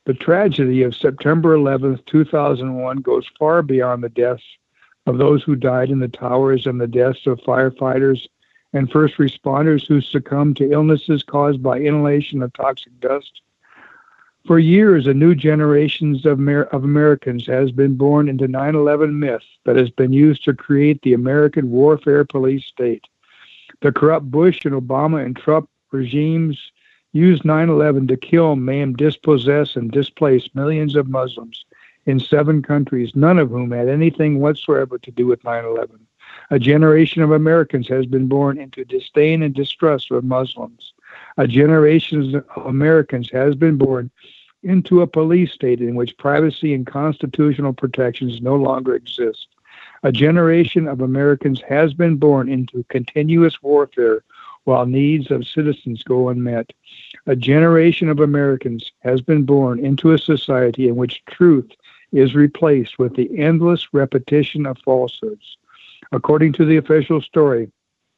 The tragedy of September eleventh, two thousand one goes far beyond the deaths of those who died in the towers and the deaths of firefighters and first responders who succumbed to illnesses caused by inhalation of toxic dust. For years, a new generation of, Amer- of Americans has been born into nine eleven myth that has been used to create the American warfare police state. The corrupt Bush and Obama and Trump regimes used nine eleven to kill, maim, dispossess, and displace millions of Muslims in seven countries, none of whom had anything whatsoever to do with nine eleven. A generation of Americans has been born into disdain and distrust of Muslims. A generation of Americans has been born into a police state in which privacy and constitutional protections no longer exist. A generation of Americans has been born into continuous warfare while needs of citizens go unmet. A generation of Americans has been born into a society in which truth is replaced with the endless repetition of falsehoods. According to the official story,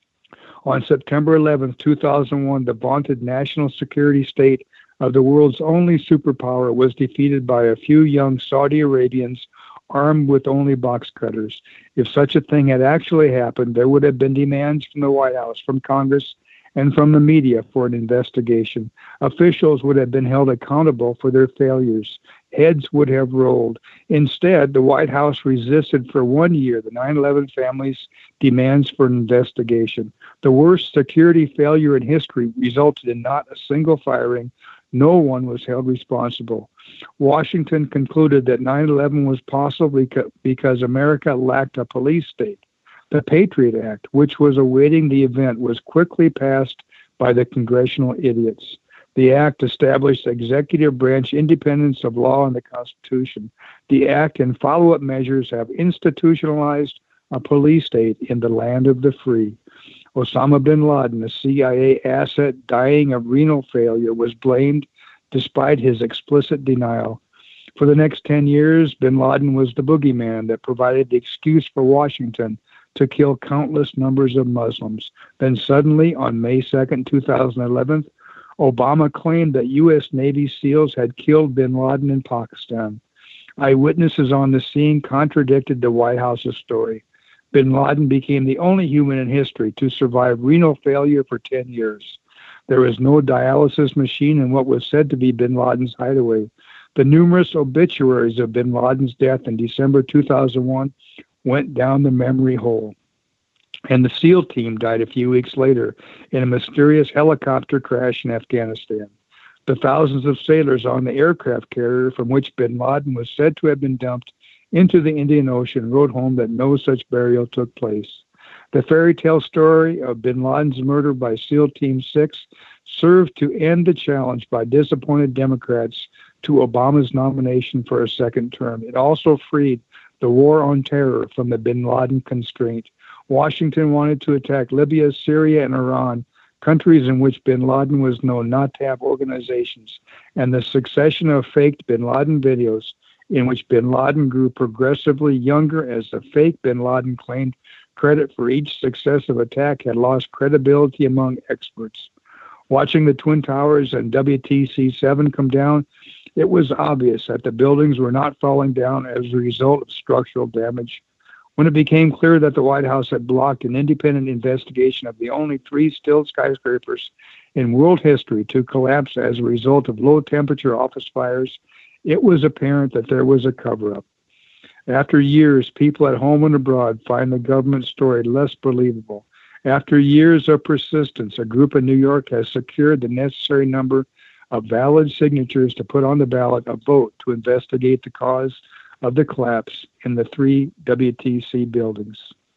on September eleventh, two thousand one, the vaunted national security state of the world's only superpower was defeated by a few young Saudi Arabians armed with only box cutters. If such a thing had actually happened, there would have been demands from the White House, from Congress, and from the media for an investigation. Officials would have been held accountable for their failures. Heads would have rolled. Instead, the White House resisted for one year the nine eleven family's demands for an investigation. The worst security failure in history resulted in not a single firing. No one was held responsible. Washington concluded that nine eleven was possible because America lacked a police state. The Patriot Act, which was awaiting the event, was quickly passed by the congressional idiots. The act established executive branch independence of law and the Constitution. The act and follow-up measures have institutionalized a police state in the land of the free. Osama bin Laden, a C I A asset dying of renal failure, was blamed despite his explicit denial. For the next ten years, bin Laden was the boogeyman that provided the excuse for Washington to kill countless numbers of Muslims. Then suddenly, on May second, two thousand eleven, Obama claimed that U S Navy SEALs had killed bin Laden in Pakistan. Eyewitnesses on the scene contradicted the White House's story. Bin Laden became the only human in history to survive renal failure for ten years. There was no dialysis machine in what was said to be bin Laden's hideaway. The numerous obituaries of bin Laden's death in December two thousand one went down the memory hole. And the SEAL team died a few weeks later in a mysterious helicopter crash in Afghanistan. The thousands of sailors on the aircraft carrier from which bin Laden was said to have been dumped into the Indian Ocean wrote home that no such burial took place. The fairy tale story of bin Laden's murder by SEAL Team six served to end the challenge by disappointed Democrats to Obama's nomination for a second term. It also freed the war on terror from the bin Laden constraint. Washington wanted to attack Libya, Syria, and Iran, countries in which bin Laden was known not to have organizations, and the succession of faked bin Laden videos in which bin Laden grew progressively younger as the fake bin Laden claimed credit for each successive attack had lost credibility among experts. Watching the Twin Towers and W T C seven come down, it was obvious that the buildings were not falling down as a result of structural damage. When it became clear that the White House had blocked an independent investigation of the only three still skyscrapers in world history to collapse as a result of low-temperature office fires, it was apparent that there was a cover-up. After years, people at home and abroad find the government story less believable. After years of persistence, a group in New York has secured the necessary number of valid signatures to put on the ballot a vote to investigate the cause of the collapse in the three W T C buildings.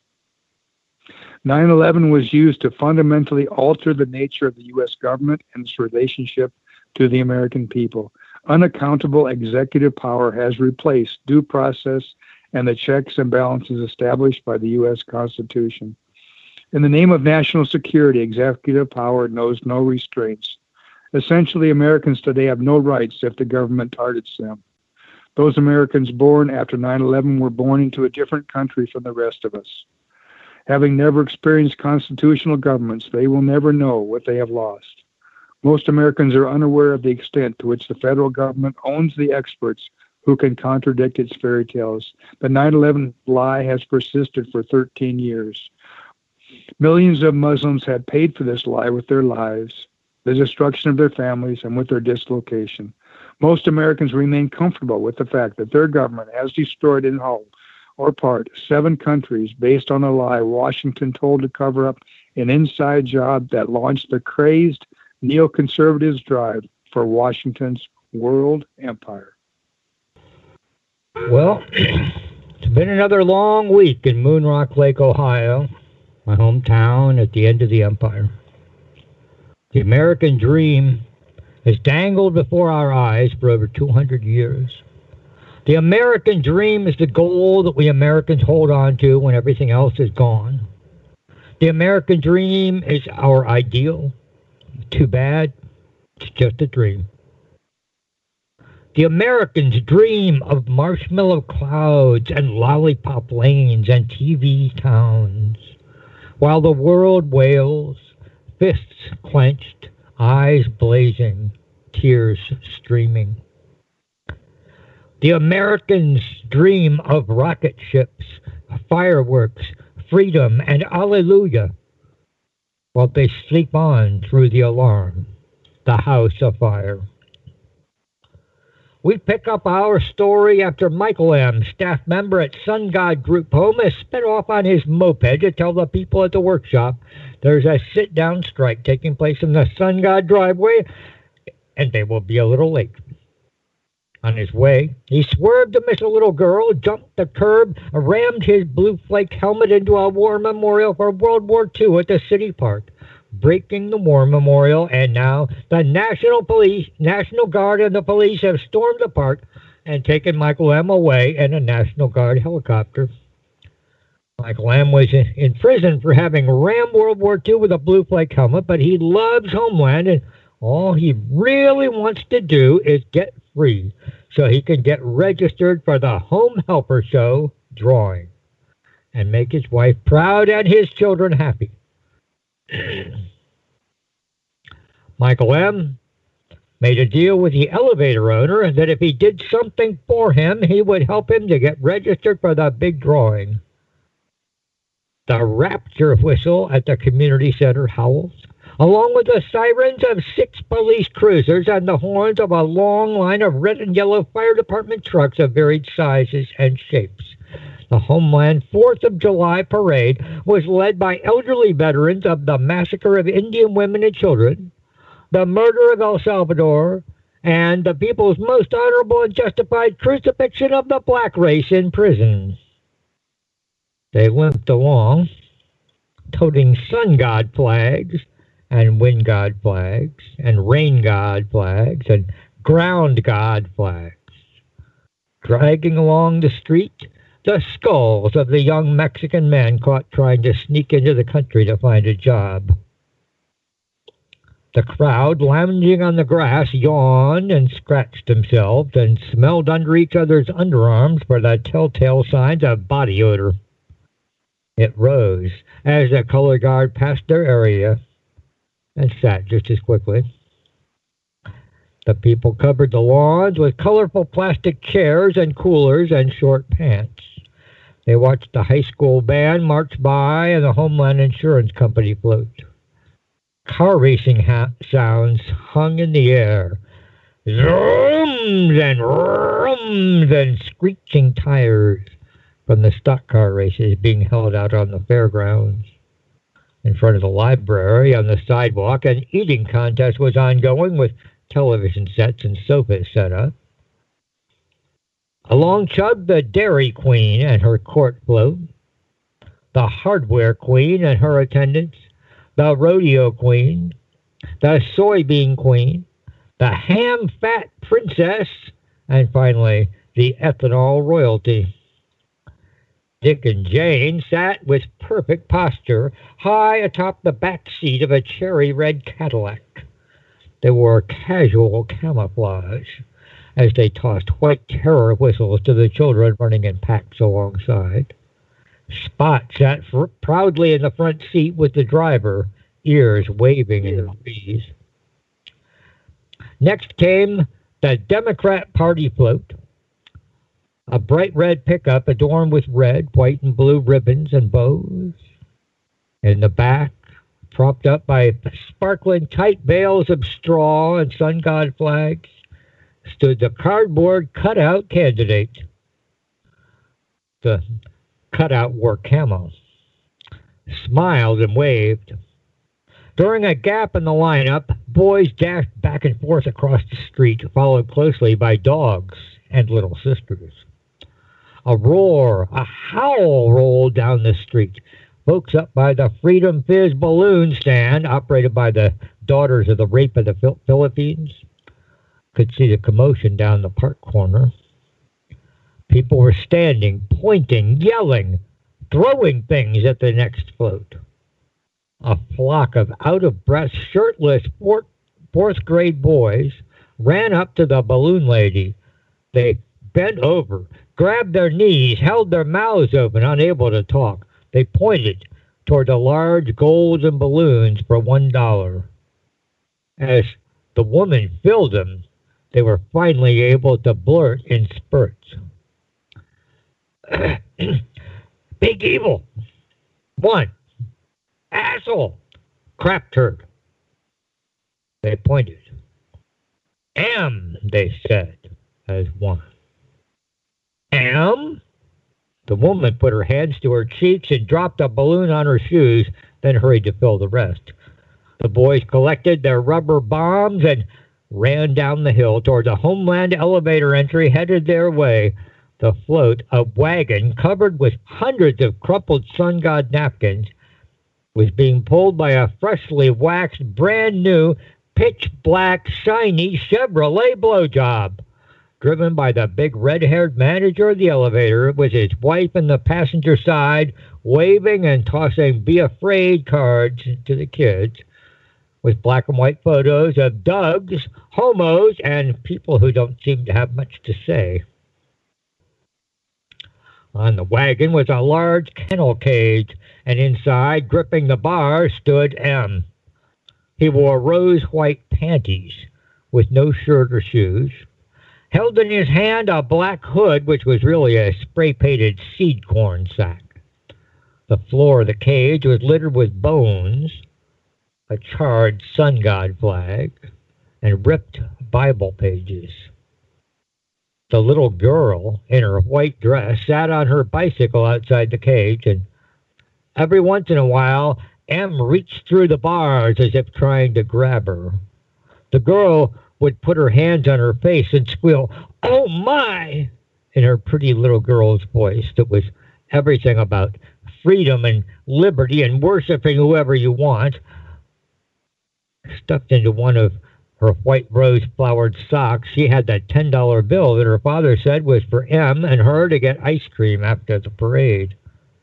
nine eleven was used to fundamentally alter the nature of the U S government and its relationship to the American people. Unaccountable executive power has replaced due process and the checks and balances established by the U S Constitution. In the name of national security, executive power knows no restraints. Essentially, Americans today have no rights if the government targets them. Those Americans born after nine eleven were born into a different country from the rest of us. Having never experienced constitutional governments, they will never know what they have lost. Most Americans are unaware of the extent to which the federal government owns the experts who can contradict its fairy tales. The nine eleven lie has persisted for thirteen years. Millions of Muslims have paid for this lie with their lives, the destruction of their families, and with their dislocation. Most Americans remain comfortable with the fact that their government has destroyed in whole or part seven countries based on a lie Washington told to cover up an inside job that launched the crazed neoconservatives' drive for Washington's world empire. Well, it's been another long week in Moon Rock Lake, Ohio, my hometown at the end of the empire. The American dream has dangled before our eyes for over two hundred years. The American dream is the goal that we Americans hold on to when everything else is gone. The American dream is our ideal. Too bad, it's just a dream. The Americans dream of marshmallow clouds and lollipop lanes and T V towns, while the world wails, fists clenched, eyes blazing, tears streaming. The Americans dream of rocket ships, fireworks, freedom, and alleluia, while they sleep on through the alarm, the house afire. We pick up our story after Michael M., staff member at Sun God Group Home, has sped off on his moped to tell the people at the workshop there's a sit-down strike taking place in the Sun God driveway, and they will be a little late. On his way, he swerved to miss a little girl, jumped the curb, rammed his blue flake helmet into a war memorial for World War Two at the city park, breaking the war memorial, and now the National Police, National Guard and the police have stormed the park and taken Michael M. away in a National Guard helicopter. Michael M. was in prison for having rammed World War Two with a blue flake helmet, but he loves Homeland, and all he really wants to do is get free so he can get registered for the Home Helper Show drawing and make his wife proud and his children happy. Michael M. made a deal with the elevator owner that if he did something for him, he would help him to get registered for the big drawing. The rapture whistle at the community center howls, along with the sirens of six police cruisers and the horns of a long line of red and yellow fire department trucks of varied sizes and shapes. The Homeland fourth of July parade was led by elderly veterans of the massacre of Indian women and children, the murder of El Salvador, and the people's most honorable and justified crucifixion of the black race in prison. They limped along, toting sun god flags, and wind god flags, and rain god flags, and ground god flags, dragging along the street the skulls of the young Mexican men caught trying to sneak into the country to find a job. The crowd, lounging on the grass, yawned and scratched themselves and smelled under each other's underarms for the telltale signs of body odor. It rose as the color guard passed their area and sat just as quickly. The people covered the lawns with colorful plastic chairs and coolers and short pants. They watched the high school band march by and the Homeland Insurance Company float. Car racing ha- sounds hung in the air. Zooms and rums and screeching tires from the stock car races being held out on the fairgrounds. In front of the library on the sidewalk, an eating contest was ongoing with television sets and sofas set up. Along chugged the Dairy Queen and her court float, the Hardware Queen and her attendants, the Rodeo Queen, the Soybean Queen, the Ham Fat Princess, and finally, the Ethanol Royalty. Dick and Jane sat with perfect posture high atop the back seat of a cherry red Cadillac. They wore casual camouflage as they tossed white terror whistles to the children running in packs alongside. Spot sat fr- proudly in the front seat with the driver, ears waving in the breeze. Next came the Democrat Party float, a bright red pickup adorned with red, white, and blue ribbons and bows. In the back, propped up by sparkling tight bales of straw and sun god flags, stood the cardboard cutout candidate. The cutout wore camo, smiled and waved. During a gap in the lineup, boys dashed back and forth across the street, followed closely by dogs and little sisters. A roar, a howl rolled down the street. Folks up by the Freedom Fizz balloon stand, operated by the Daughters of the Rape of the Philippines, could see the commotion down the park corner. People were standing, pointing, yelling, throwing things at the next float. A flock of out-of-breath, shirtless fourth, fourth grade boys ran up to the balloon lady. They bent over, grabbed their knees, held their mouths open, unable to talk. They pointed toward the large golden balloons for one dollar. As the woman filled them, they were finally able to blurt in spurts. Big evil. One. Asshole. Crap turd. They pointed. M, they said, as one. M? The woman put her hands to her cheeks and dropped a balloon on her shoes, then hurried to fill the rest. The boys collected their rubber bombs and ran down the hill toward the Homeland elevator entry, headed their way. The float, a wagon covered with hundreds of crumpled sun god napkins, was being pulled by a freshly waxed, brand new, pitch black, shiny Chevrolet blowjob. Driven by the big red-haired manager of the elevator, with his wife in the passenger side, waving and tossing "Be Afraid" cards to the kids, with black and white photos of Dougs, homos, and people who don't seem to have much to say. On the wagon was a large kennel cage, and inside, gripping the bar, stood M. He wore rose-white panties with no shirt or shoes, held in his hand a black hood, which was really a spray-painted seed corn sack. The floor of the cage was littered with bones, a charred sun god flag, and ripped Bible pages. The little girl, in her white dress, sat on her bicycle outside the cage, and every once in a while, M reached through the bars as if trying to grab her. The girl would put her hands on her face and squeal, "Oh my!" in her pretty little girl's voice that was everything about freedom and liberty and worshiping whoever you want. Stuffed into one of her white rose-flowered socks, she had that ten dollar bill that her father said was for M and her to get ice cream after the parade.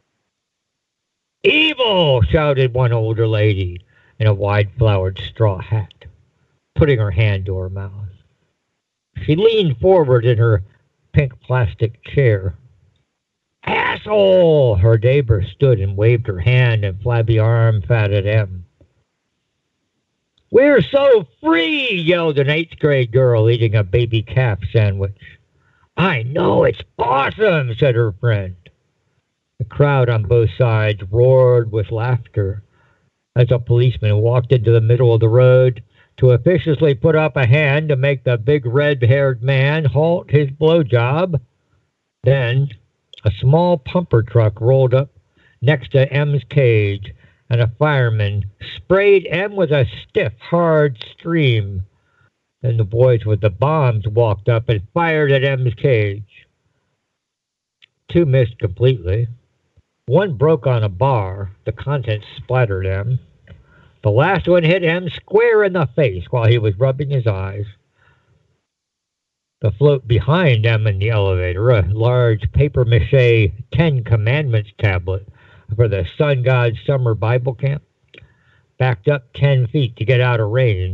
"Evil!" shouted one older lady in a wide-flowered straw hat, putting her hand to her mouth. She leaned forward in her pink plastic chair. "Asshole!" Her neighbor stood and waved her hand and flabby arm fat at M. "We're so free!" yelled an eighth grade girl eating a baby calf sandwich. "I know, it's awesome," said her friend. The crowd on both sides roared with laughter as a policeman walked into the middle of the road to officiously put up a hand to make the big red-haired man halt his blowjob. Then a small pumper truck rolled up next to M's cage, and a fireman sprayed M with a stiff, hard stream. Then the boys with the bombs walked up and fired at M's cage. Two missed completely. One broke on a bar. The contents splattered M. The last one hit M square in the face while he was rubbing his eyes. The float behind M in the elevator, a large papier-mâché Ten Commandments tablet for the Sun God Summer Bible Camp, backed up ten feet to get out of range.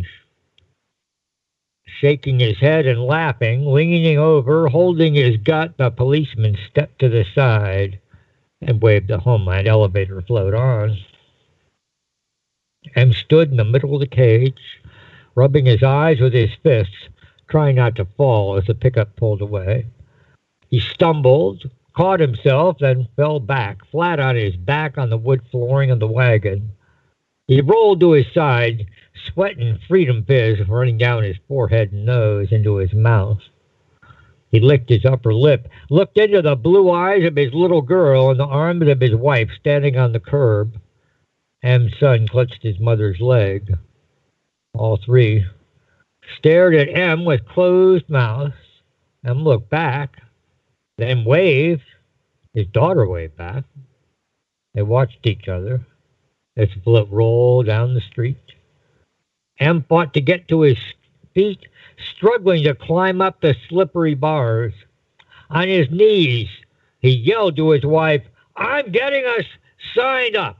Shaking his head and laughing, leaning over, holding his gut, the policeman stepped to the side and waved the Homeland elevator float on. M stood in the middle of the cage rubbing his eyes with his fists, trying not to fall as the pickup pulled away. He stumbled, caught himself, then fell back, flat on his back on the wood flooring of the wagon. He rolled to his side, sweat and freedom fizz running down his forehead and nose into his mouth. He licked his upper lip, looked into the blue eyes of his little girl and the arms of his wife standing on the curb. M's son clutched his mother's leg. All three stared at M with closed mouths. M looked back, then waved. His daughter waved back. They watched each other as the bullet rolled down the street. M fought to get to his feet, struggling to climb up the slippery bars. On his knees, he yelled to his wife, "I'm getting us signed up."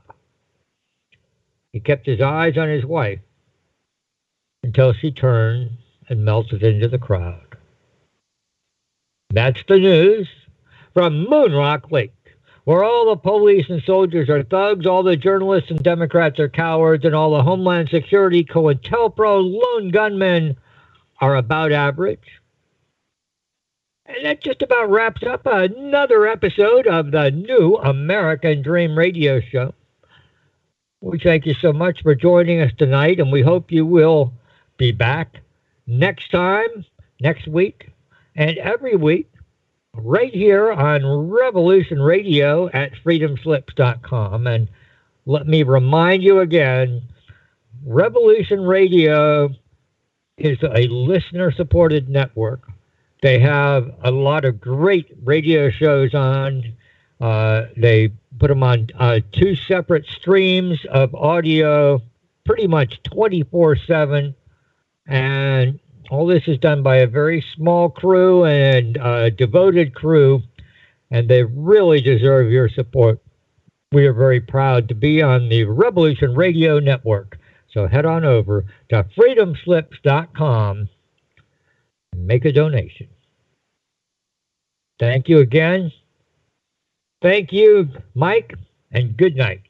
He kept his eyes on his wife until she turned and melted into the crowd. That's the news from Moonrock Lake, where all the police and soldiers are thugs, all the journalists and Democrats are cowards, and all the Homeland Security, COINTELPRO, lone gunmen are about average. And that just about wraps up another episode of the New American Dream Radio Show. We thank you so much for joining us tonight, and we hope you will be back next time, next week, and every week, right here on Revolution Radio at freedom slips dot com. And let me remind you again, Revolution Radio is a listener-supported network. They have a lot of great radio shows on. Uh, they put them on uh, two separate streams of audio, pretty much twenty-four seven. And all this is done by a very small crew and uh, devoted crew, and they really deserve your support. We are very proud to be on the Revolution Radio Network. So head on over to freedom slips dot com and make a donation. Thank you again. Thank you, Mike, and good night.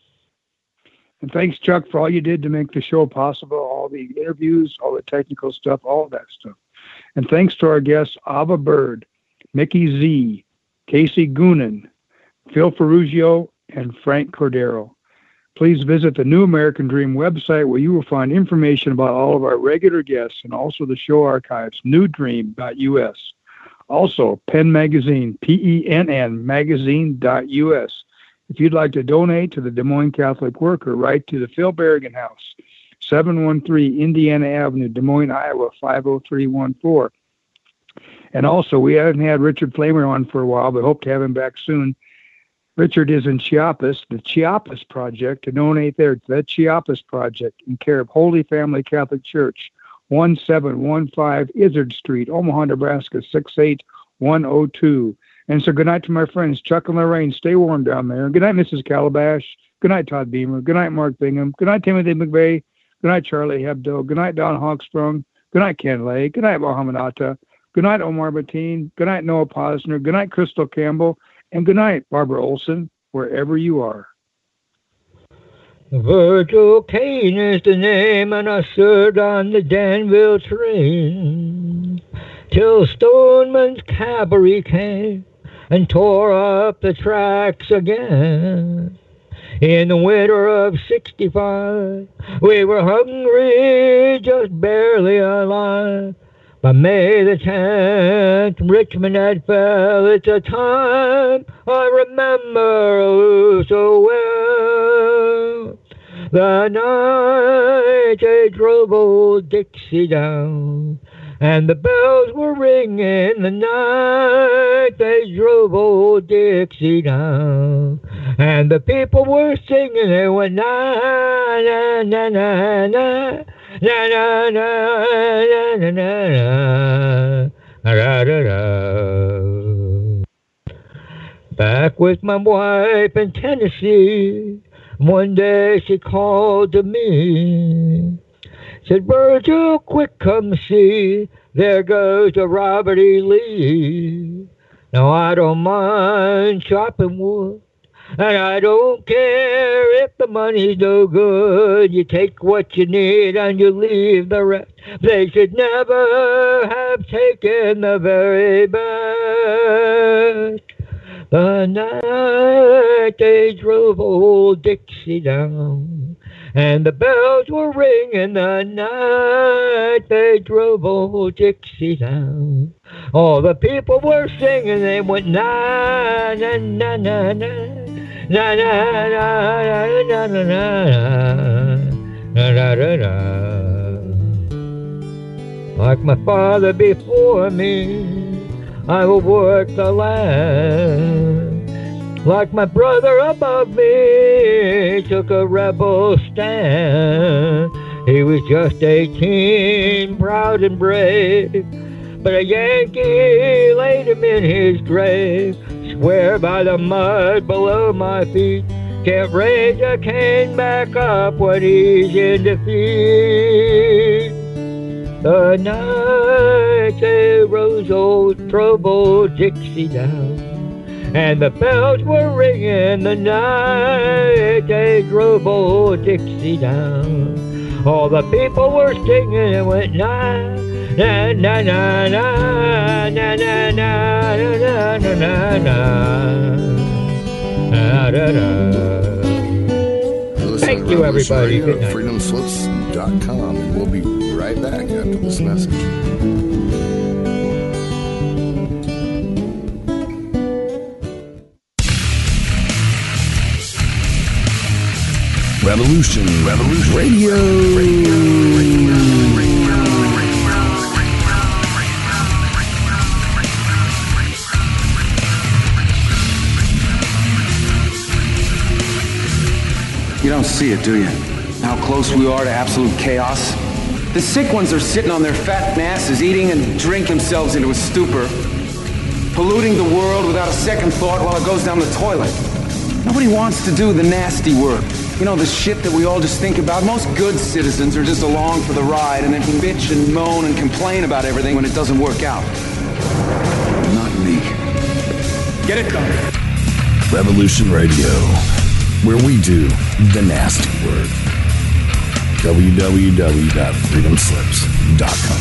And thanks, Chuck, for all you did to make the show possible, all the interviews, all the technical stuff, all of that stuff. And thanks to our guests, Ava Bird, Mickey Z, Casey Goonan, Phil Ferrugio, and Frank Cordero. Please visit the New American Dream website, where you will find information about all of our regular guests and also the show archives, new dream dot U S. Also, Penn Magazine, P E N N magazine dot U S. If you'd like to donate to the Des Moines Catholic Worker, write to the Phil Berrigan House, seven one three Indiana Avenue, Des Moines, Iowa, five oh three one four. And also, we haven't had Richard Flamer on for a while, but hope to have him back soon. Richard is in Chiapas, the Chiapas Project, to donate there to the Chiapas Project in care of Holy Family Catholic Church, one seven one five Izzard Street, Omaha, Nebraska, six eight one oh two. And so good night to my friends, Chuck and Lorraine. Stay warm down there. Good night, Missus Calabash. Good night, Todd Beamer. Good night, Mark Bingham. Good night, Timothy McVeigh. Good night, Charlie Hebdo. Good night, Don Hawksprung. Good night, Ken Lay. Good night, Mohammed Atta. Good night, Omar Bateen. Good night, Noah Posner. Good night, Crystal Campbell. And good night, Barbara Olson, wherever you are. Virgil Kane is the name, and I served on the Danville train till Stoneman's cavalry came and tore up the tracks again. In the winter of sixty-five, we were hungry, just barely alive. By May the tenth, Richmond had fell. It's a time I remember oh so well. The night they drove old Dixie down, and the bells were ringing. The night they drove old Dixie down, and the people were singing. They went na na na na na na na na na na na na na. Back with my wife in Tennessee, one day she called to me, said, "Virgil, quick come see, there goes the Robert E. Lee. Now I don't mind chopping wood, And I don't care if the money's no good. You take what you need and you leave the rest. They should never have taken the very best. The night they drove old Dixie down, and the bells were ringing the night they drove old Dixie down. All the people were singing, they went na na na na na na na na na na na na na. Like my father before me, I will work the land. Like my brother above me, took a rebel stand. He was just eighteen, proud and brave, but a Yankee laid him in his grave. Swear by the mud below my feet, can't raise a cane back up when he's in defeat. The night they rose old, drove old Dixie down, and the bells were ringing the night they drove old Dixie down. All the people were singing and went na na na na na na na na na na na na na. Thank you, everybody. Good night. freedom slips dot com, and we'll be right back after this message. Revolution, Revolution Radio. Radio, Radio, Radio, You don't see it, do you? How close we are to absolute chaos? The sick ones are sitting on their fat asses, eating and drink themselves into a stupor, polluting the world without a second thought while it goes down the toilet. Nobody wants to do the nasty work. You know, the shit that we all just think about. Most good citizens are just along for the ride and then bitch and moan and complain about everything when it doesn't work out. Not me. Get it done. Revolution Radio, where we do the nasty work. w w w dot freedom slips dot com.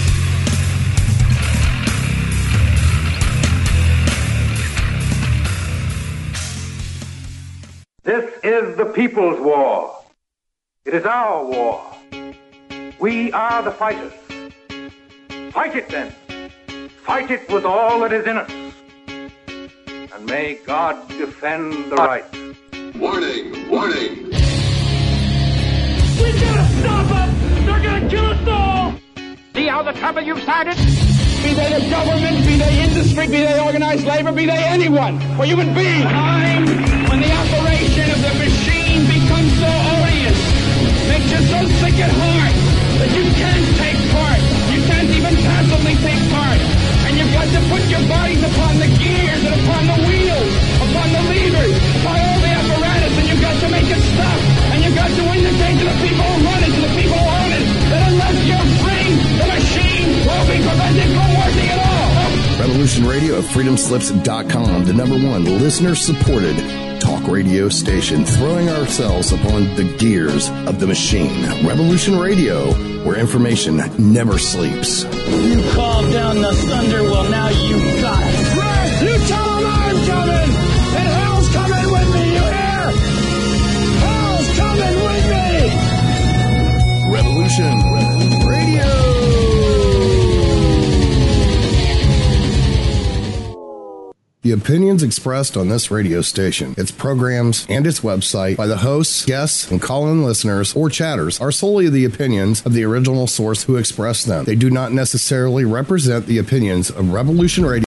This is the people's war. It is our war. We are the fighters. Fight it then. Fight it with all that is in us. And may God defend the right. Warning, warning. We gotta stop them! They're gonna kill us all! See how the trouble you've started? Be they the government, be they industry, be they organized labor, be they anyone, or human beings. Time when the operation of the machine becomes so odious, makes you so sick at heart that you can't take part. You can't even passively take part. And you've got to put your bodies upon the gears and upon the wheels, upon the levers, upon all the apparatus, and you've got to make it stop. And you've got to indicate to the people who run it, to the people who own it, that unless you're free, the machine will be prevented from working at all. Revolution Radio at freedom slips dot com, the number one listener-supported talk radio station, throwing ourselves upon the gears of the machine. Revolution Radio, where information never sleeps. You called down the thunder, well now you got it. Right, you tell them I'm coming, and hell's coming with me, you hear? Hell's coming with me! Revolution Radio. The opinions expressed on this radio station, its programs, and its website by the hosts, guests, and call-in listeners or chatters are solely the opinions of the original source who expressed them. They do not necessarily represent the opinions of Revolution Radio.